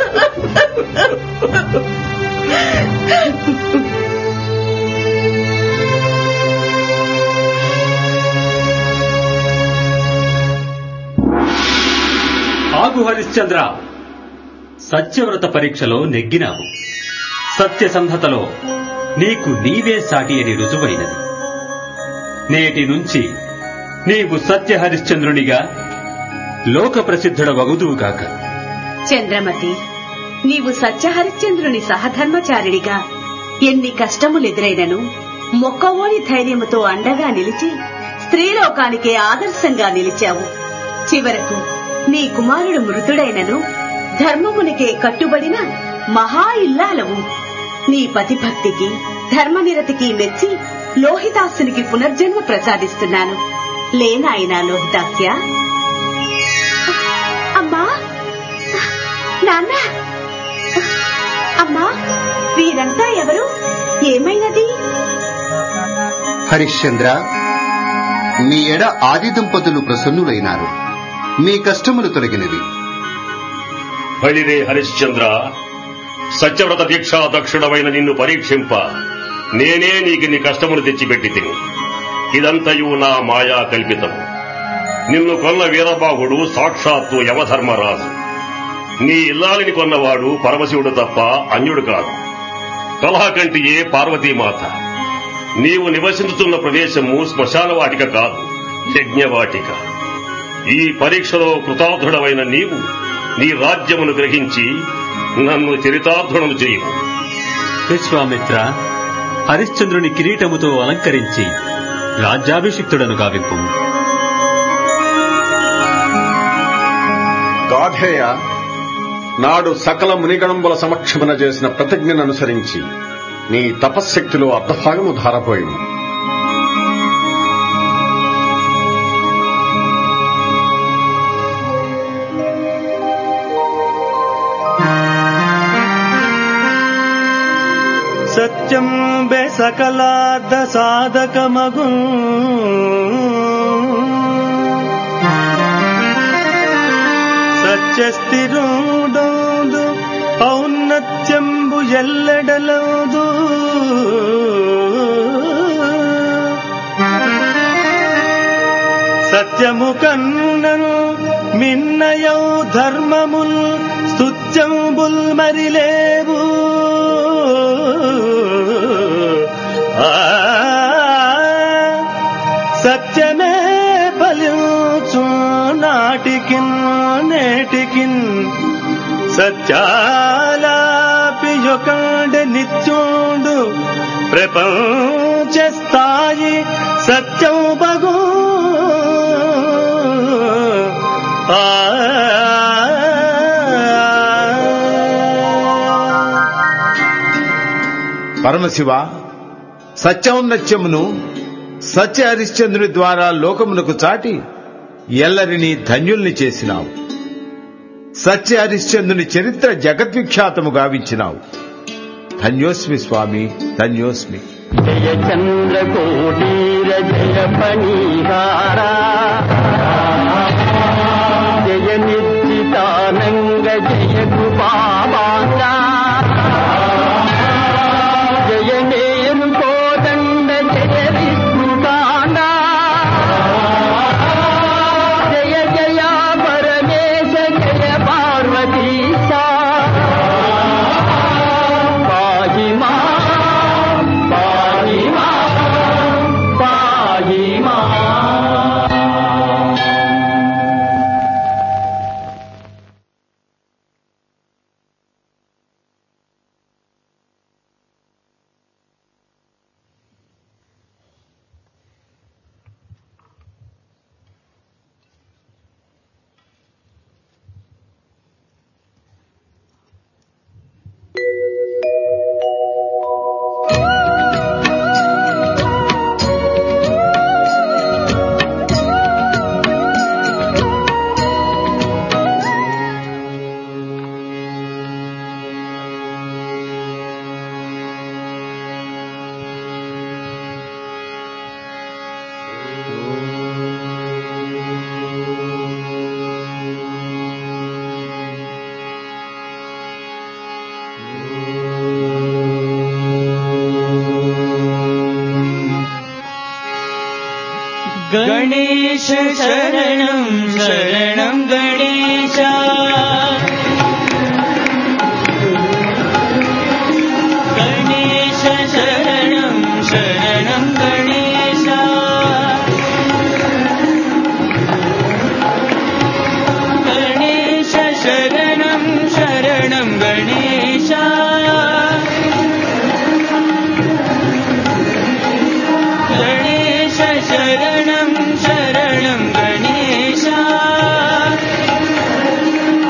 ఆగు హరిశ్చంద్ర, సత్యవ్రత పరీక్షలో నెగ్గినావు. సత్యసంధతలో నీకు నీవే సాటి అని రుజువైనది. నేటి నుంచి నీవు సత్య హరిశ్చంద్రునిగా లోక ప్రసిద్ధుడవగుదువుగాక. చంద్రమతి, నీవు సత్యహరిశ్చంద్రుని సహధర్మచారిడిగా ఎన్ని కష్టములెదురైనను మొక్కవోని ధైర్యముతో అండగా నిలిచి స్త్రీలోకానికే ఆదర్శంగా నిలిచావు. చివరకు నీ కుమారుడు మృతుడైనను ధర్మమునికే కట్టుబడిన మహా ఇల్లాలవు. నీ పతిభక్తికి ధర్మనిరతికి మెచ్చి లోహితాసునికి పునర్జన్మ ప్రసాదిస్తున్నాను. లేనాయనా లోహితాస్య. అమ్మా, నాన్న, అమ్మా, వీరంతా ఎవరు? ఏమైనది? హరిశ్చంద్ర, మీ ఎడ ఆది దంపతులు ప్రసన్నులైనారు. మీ కష్టములు తొలగినవి. బలిరే హరిశ్చంద్ర, సత్యవ్రత దీక్షా దక్షుడమైన నిన్ను పరీక్షింప నేనే నీకు నీ కష్టములు తెచ్చిపెట్టి తిని. ఇదంతయు నా మాయా కల్పితము. నిన్ను కొన్న వీరబాహుడు సాక్షాత్తు యమధర్మరాజు. నీ ఇల్లాలిని కొన్నవాడు పరమశివుడు తప్ప అన్యుడు కాదు. కలహకంటియే పార్వతీమాత. నీవు నివసించుతున్న ప్రదేశము శ్మశాన వాటిక కాదు, యజ్ఞవాటిక. ఈ పరీక్షలో కృతార్థుడవైన నీవు నీ రాజ్యమును గ్రహించి నన్ను చరితార్థుడను చేయు. విశ్వామిత్ర, హరిశ్చంద్రుని కిరీటముతో అలంకరించి రాజ్యాభిషిక్తుడను గావింపు. గాధేయ, నాడు సకల మునిగణంబుల సమక్షమున చేసిన ప్రతిజ్ఞను అనుసరించి నీ తపశ్శక్తిలో అర్ధభాగము ధారపోయింది. సత్యం బే సకలార్థ సాధకమగు సత్యస్థిరుడౌదు ఔన్నత్యంబు ఎల్లెడలౌదు సత్యము కన్నను మిన్నయౌ ధర్మముల్ స్తుత్యంబుల్ మరిలేవు సత్యమే ఫలించు నాటికిన్ నేటికిన్ సత్యాలాపియొకండ నిత్యుండు ప్రపంచ స్థాయి సత్యం బగు పరమశివ, సత్యౌన్నత్యమును సత్య హరిశ్చంద్రుని ద్వారా లోకమునకు చాటి ఎల్లరినీ ధన్యుల్ని చేసినావు. సత్య హరిశ్చంద్రుని చరిత్ర జగద్విఖ్యాతము గావించినావు. ధన్యోస్మి స్వామి, ధన్యోస్మి. జయ చంద్రకోటీర జయ పణిహారా జయ నిర్జితానంగ జయ కృపావాంగా జయ నేరు కోదండ జయ విష్ణుకాండ జయ జయ పరమేశ జయ పార్వతీశ పాహి మా పాహి మా పాహి మా. गणेश शरणं शरणं गणेश गणेश शरणं शरणं गणेश गणेश शरणं शरणं गणेश गणेश शरणं शरणं गणेश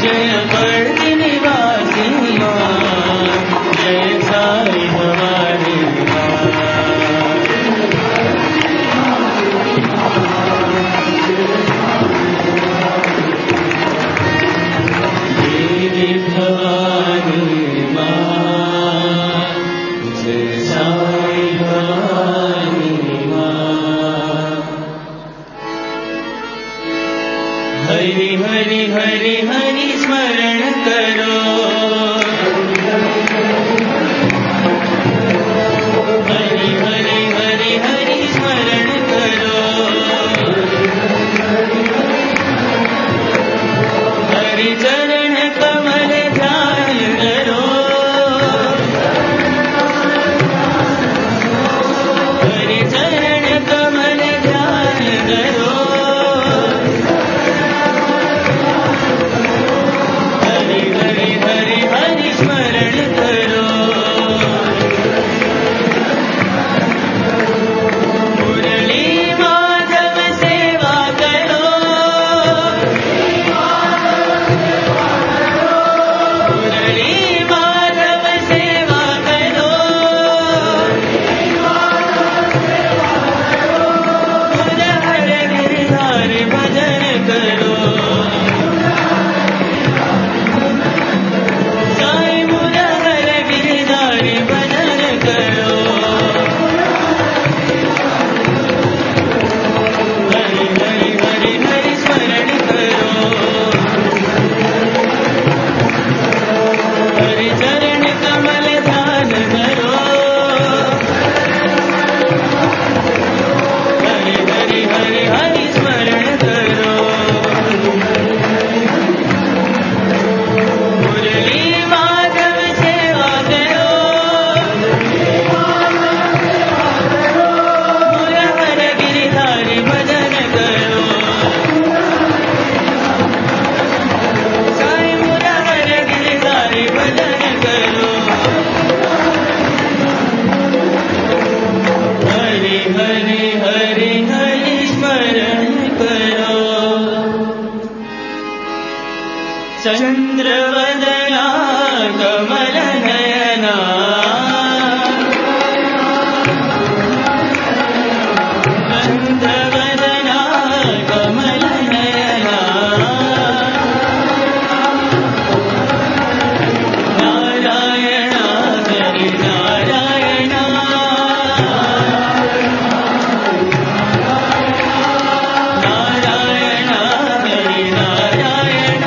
जय पर्वि निवासिनी मां जय साई भवानी देवी भवानी मां जय साई भवानी हरि हरि हरि हरि स्मरण करो हरि हरि हरि हरि स्मरण करो हरि चरण कमल ध्यान करो हरि चरण कमल ध्यान करो हरि हरि हरि हरि स्मरण करो मुरली माधव सेवा करो मुरली माधव सेवा करो मुरहर गिरधार भजन करो साईं मुरहर गिरधार भजन करो हरि हरि हरि हरि स्मरण करो हरि चरण कमल ध्यान करो हरि हरि हरि हरि स्मरण करो मुरली माधव सेवा करो मुरहर गिरधार भजन करो साईं मुरहर गिरधार भजन करो हरि हरि हरि हरि स्मरण करो चंद्रवदना कमल नयना चंद्रवदना कमल नयना नारायण हरि नारायण नारायण हरि नारायण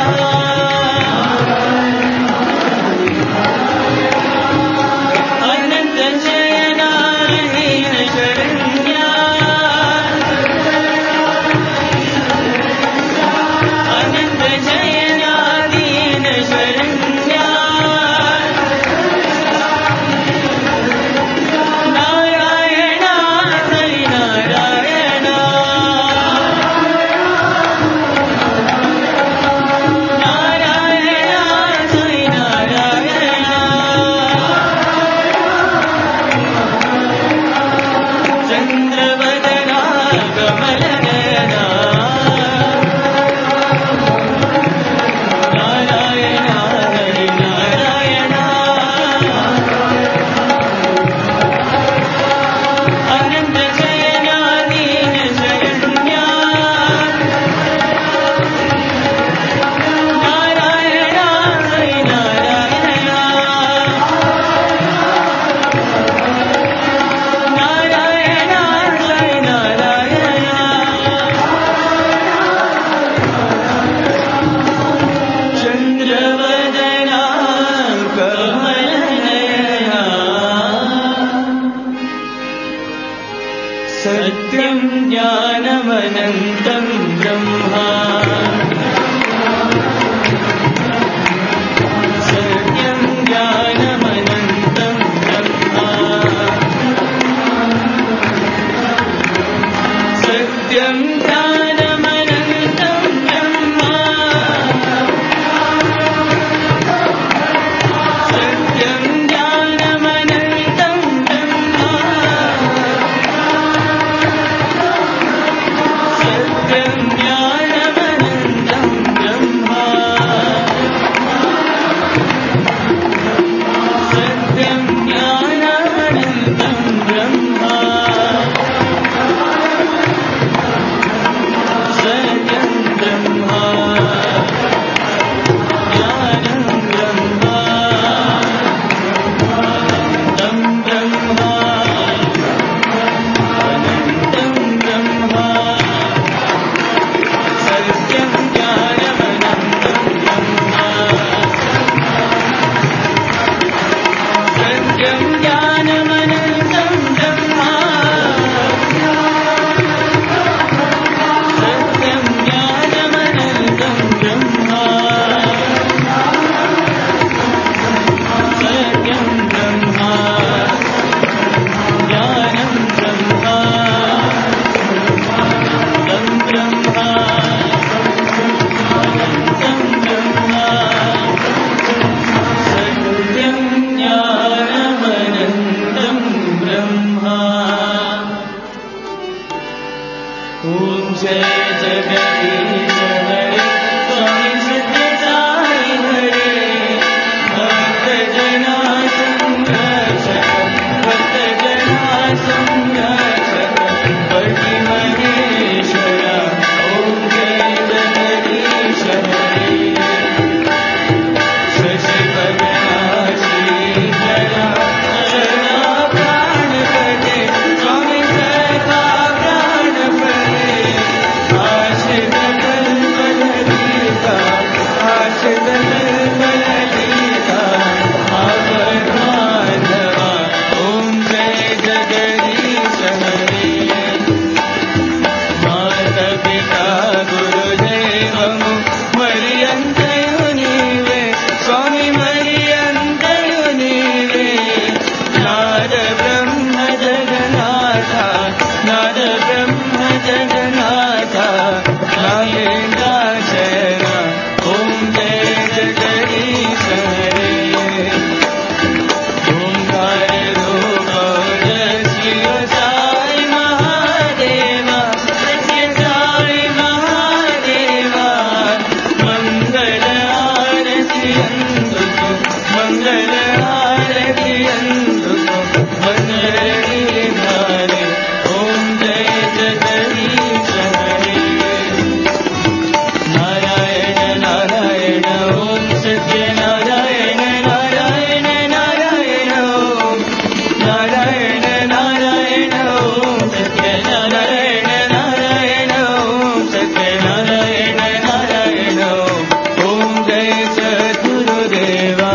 जय सद्गुरुदेवा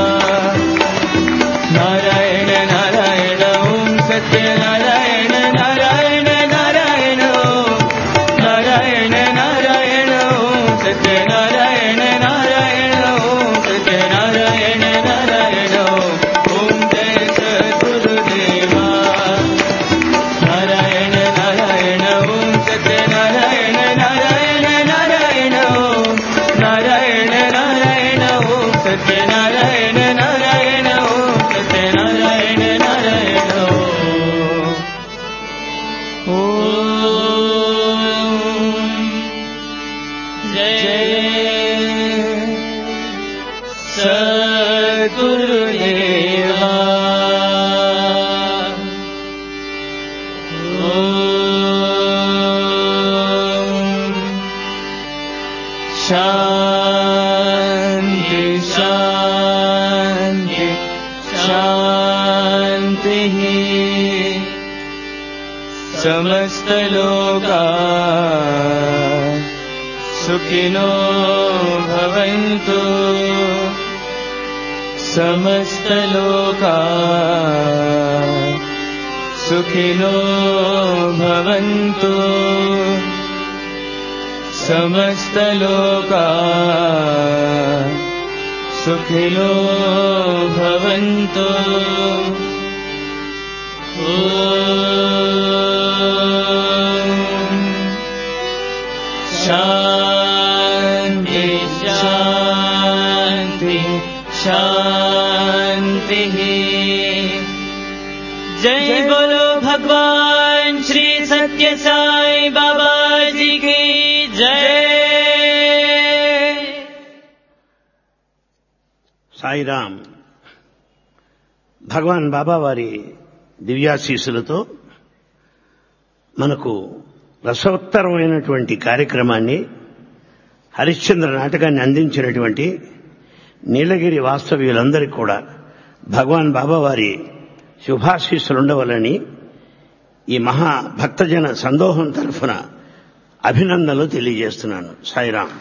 नारायण नारायण ओम सत्यनारायण नारायण नारायण ओम नारायण नारायण ओम सत्यनारायण नारायण ओम सत्यनारायण नारायण ओम जय सद्गुरुदेवा नारायण नारायण ओम सत्यनारायण नारायण नारायण ओम नारायण नारायण ओम सत्यनारायण नारायण ओम सत्यनारायण नारायण ओम जय सद्गुरुदेवा शांति शांति शांति समस्त लोका सुखिनो भवन्तु समस्त लोका सुखिनो भवन्तु समस्त लोका सुखिनो भवन्तु शांति शांति शांति जय बोलो भगवान श्री सत्य साई बाबा जी की जय। సాయిరామ్ భగవాన్ బాబా వారి దివ్యాశీస్సులతో మనకు రసోత్తరమైనటువంటి కార్యక్రమాన్ని హరిశ్చంద్ర నాటకాన్ని అందించినటువంటి నీలగిరి వాస్తవ్యులందరికీ కూడా భగవాన్ బాబా వారి శుభాశీస్సులుండవలని ఈ మహా భక్తజన సందోహం తరఫున అభినందనలు తెలియజేస్తున్నాను. సాయిరామ్.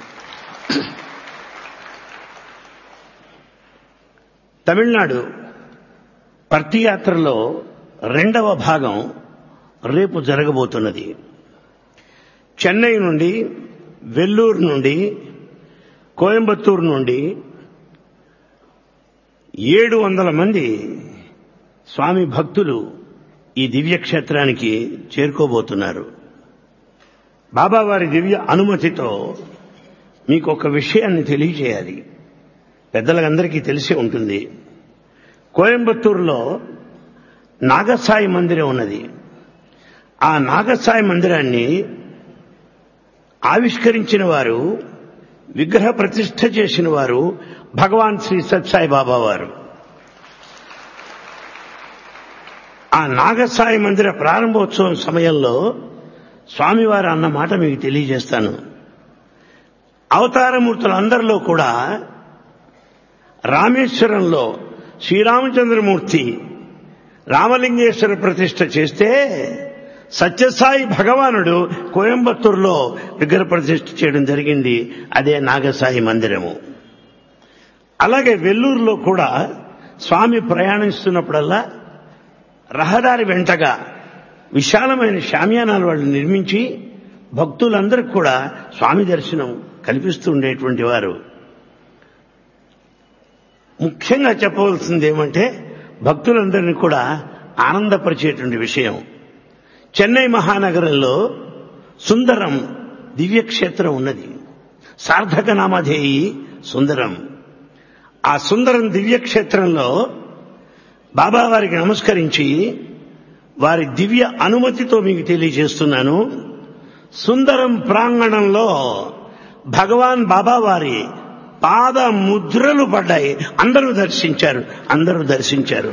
తమిళనాడు పర్తియాత్రలో 2వ భాగం రేపు జరగబోతున్నది. చెన్నై నుండి, వెల్లూరు నుండి, కోయంబత్తూరు నుండి 700 మంది స్వామి భక్తులు ఈ దివ్యక్షేత్రానికి చేరుకోబోతున్నారు. బాబావారి దివ్య అనుమతితో మీకు ఒక విషయాన్ని తెలియజేయాలి. పెద్దలందరికీ తెలిసి ఉంటుంది. కోయంబత్తూరులో నాగసాయి మందిరం ఉన్నది. ఆ నాగసాయి మందిరాన్ని ఆవిష్కరించిన వారు, విగ్రహ ప్రతిష్ఠ చేసిన వారు భగవాన్ శ్రీ సత్సాయి బాబా వారు. ఆ నాగసాయి మందిర ప్రారంభోత్సవం సమయంలో స్వామివారు అన్న మాట మీకు తెలియజేస్తాను. అవతారమూర్తులందరిలో కూడా రామేశ్వరంలో శ్రీరామచంద్రమూర్తి రామలింగేశ్వర ప్రతిష్ఠ చేస్తే సత్యసాయి భగవానుడు కోయంబత్తూరులో విగ్రహ ప్రతిష్ఠ చేయడం జరిగింది. అదే నాగసాయి మందిరము. అలాగే వెల్లూరులో కూడా స్వామి ప్రయాణిస్తున్నప్పుడల్లా రహదారి వెంటగా విశాలమైన శామ్యానాలు వాళ్ళు నిర్మించి భక్తులందరికీ కూడా స్వామి దర్శనం కల్పిస్తూ ఉండేటువంటి వారు. ముఖ్యంగా చెప్పవలసింది ఏమంటే భక్తులందరినీ కూడా ఆనందపరిచేటువంటి విషయం. చెన్నై మహానగరంలో సుందరం దివ్యక్షేత్రం ఉన్నది. సార్థక నామధేయి సుందరం. ఆ సుందరం దివ్యక్షేత్రంలో బాబావారికి నమస్కరించి వారి దివ్య అనుమతితో మీకు తెలియజేస్తున్నాను. సుందరం ప్రాంగణంలో భగవాన్ బాబావారి పాద ముద్రలు పడ్డాయి. అందరూ దర్శించారు.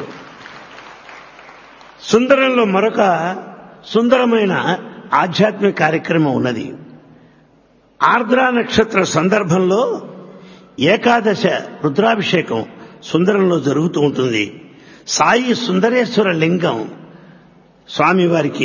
సుందరంలో మరొక సుందరమైన ఆధ్యాత్మిక కార్యక్రమం ఉన్నది. ఆర్ద్రా నక్షత్ర సందర్భంలో ఏకాదశ రుద్రాభిషేకం సుందరంలో జరుగుతూ ఉంటుంది. సాయి సుందరేశ్వర లింగం స్వామివారికి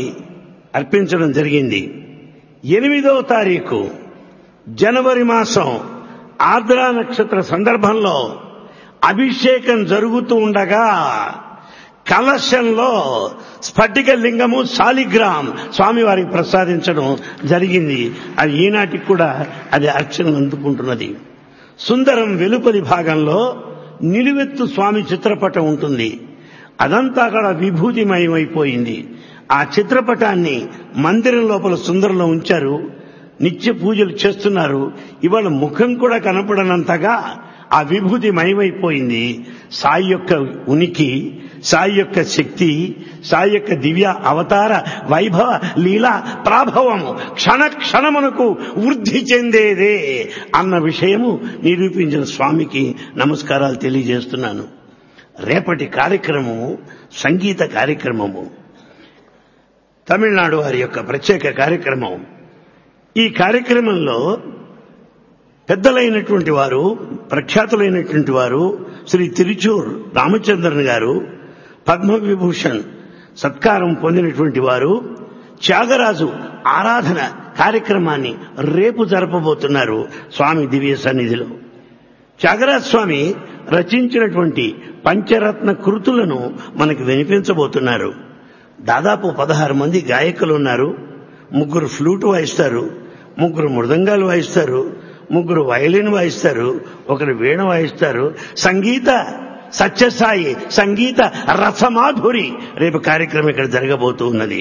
అర్పించడం జరిగింది. 8వ తారీఖు జనవరి మాసం ఆర్ద్రా నక్షత్ర సందర్భంలో అభిషేకం జరుగుతూ ఉండగా కలశంలో స్ఫటిక లింగము శాలిగ్రామ్ స్వామివారికి ప్రసాదించడం జరిగింది. అది ఈనాటికి కూడా అది అర్చన అందుకుంటున్నది. సుందరం వెలుపలి భాగంలో నిలువెత్తు స్వామి చిత్రపటం ఉంటుంది. అదంతా కూడా విభూతిమయమైపోయింది. ఆ చిత్రపటాన్ని మందిరం లోపల సుందరంలో ఉంచారు. నిత్య పూజలు చేస్తున్నారు. ఇవాళ ముఖం కూడా కనపడనంతగా ఆ విభూతి మయమైపోయింది. సాయి యొక్క ఉనికి, సాయి యొక్క శక్తి, సాయి యొక్క దివ్య అవతార వైభవ లీలా ప్రాభవము క్షణ క్షణమునకు వృద్ధి చెందేదే అన్న విషయము నిరూపించిన స్వామికి నమస్కారాలు తెలియజేస్తున్నాను. రేపటి కార్యక్రమము సంగీత కార్యక్రమము, తమిళనాడు వారి యొక్క ప్రత్యేక కార్యక్రమం. ఈ కార్యక్రమంలో పెద్దలైనటువంటి వారు, ప్రఖ్యాతులైనటువంటి వారు శ్రీ తిరుచూర్ రామచంద్రన్ గారు, పద్మవిభూషణ్ సత్కారం పొందినటువంటి వారు త్యాగరాజు ఆరాధన కార్యక్రమాన్ని రేపు జరపబోతున్నారు స్వామి దివ్య సన్నిధిలో. త్యాగరాజ స్వామి రచించినటువంటి పంచరత్న కృతులను మనకు వినిపించబోతున్నారు. దాదాపు 16 మంది గాయకులు ఉన్నారు. 3 ఫ్లూట్ వాయిస్తారు, 3 మృదంగాలు వాయిస్తారు, 3 వయలిన్ వాయిస్తారు, 1 వీణ వాయిస్తారు. సంగీత సత్యసాయి సంగీత రసమాధురి రేపు కార్యక్రమం ఇక్కడ జరగబోతూ ఉన్నది.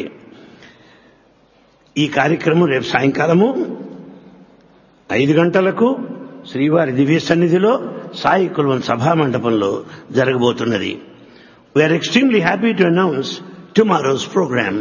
ఈ కార్యక్రమం రేపు సాయంకాలము 5 గంటలకు శ్రీవారి దివ్య సన్నిధిలో సాయి కుల్వంత్ సభా మండపంలో జరగబోతున్నది. We're extremely happy to announce tomorrow's program.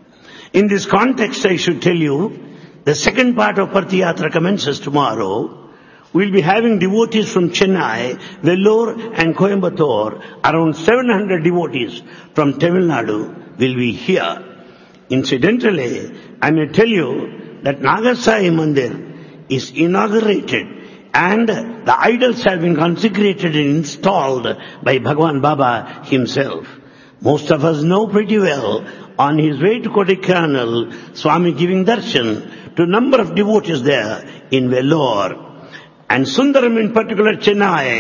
In this context, I should tell you, the second part of Partiyatra commences tomorrow. We'll be having devotees from Chennai, Vellore and Coimbatore. Around 700 devotees from Tamil Nadu will be here. Incidentally, I may tell you that Nagasai Mandir is inaugurated and the idols have been consecrated and installed by Bhagwan Baba himself. Most of us know pretty well, on his way to Kodaikanal, Swami giving darshan to a number of devotees there in Vellore. And Sundaram in particular, Chennai,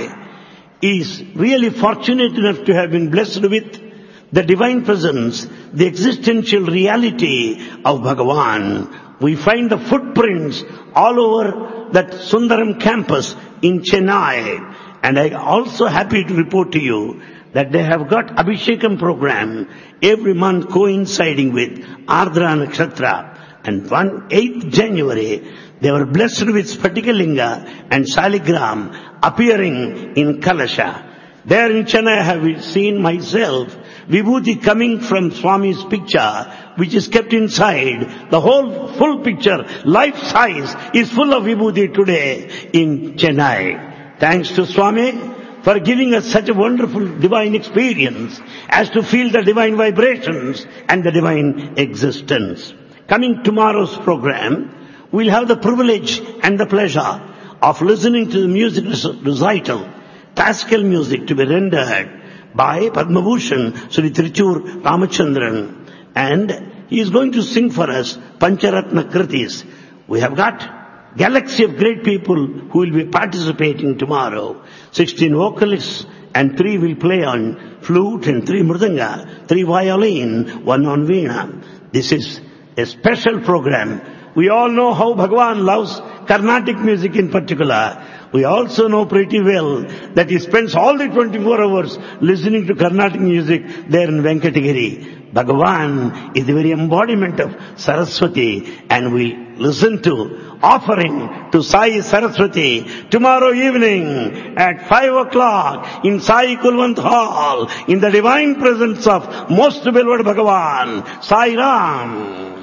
is really fortunate enough to have been blessed with the divine presence, the existential reality of Bhagavan. We find the footprints all over that Sundaram campus in Chennai. And I am also happy to report to you that they have got Abhishekam program every month coinciding with Ardra Nakshatra. And 8th January, they were blessed with Spatikalinga and Saligram appearing in Kalasha. There in Chennai I have seen myself Vibhuti coming from Swami's picture, which is kept inside. The whole full picture, life size, is full of Vibhuti today in Chennai. Thanks to Swami for giving us such a wonderful divine experience as to feel the divine vibrations and the divine existence. Coming tomorrow's program, we'll have the privilege and the pleasure of listening to the music recital, classical music to be rendered by Padmabhushan Sri Tiruchur Ramachandran, and he is going to sing for us Pancharatna Kritis. We have got galaxy of great people who will be participating tomorrow. 16 vocalists and 3 will play on flute and 3 mridanga, 3 violin, 1 on veena. This is a special program. We all know how Bhagavan loves Carnatic music in particular. We also know pretty well that he spends all the 24 hours listening to Carnatic music there in Venkatagiri. Bhagavan is the very embodiment of Saraswati, and we listen to offering to Sai Saraswati tomorrow evening at 5 o'clock in Sai Kulwant Hall in the divine presence of most beloved Bhagavan, Sai Ram.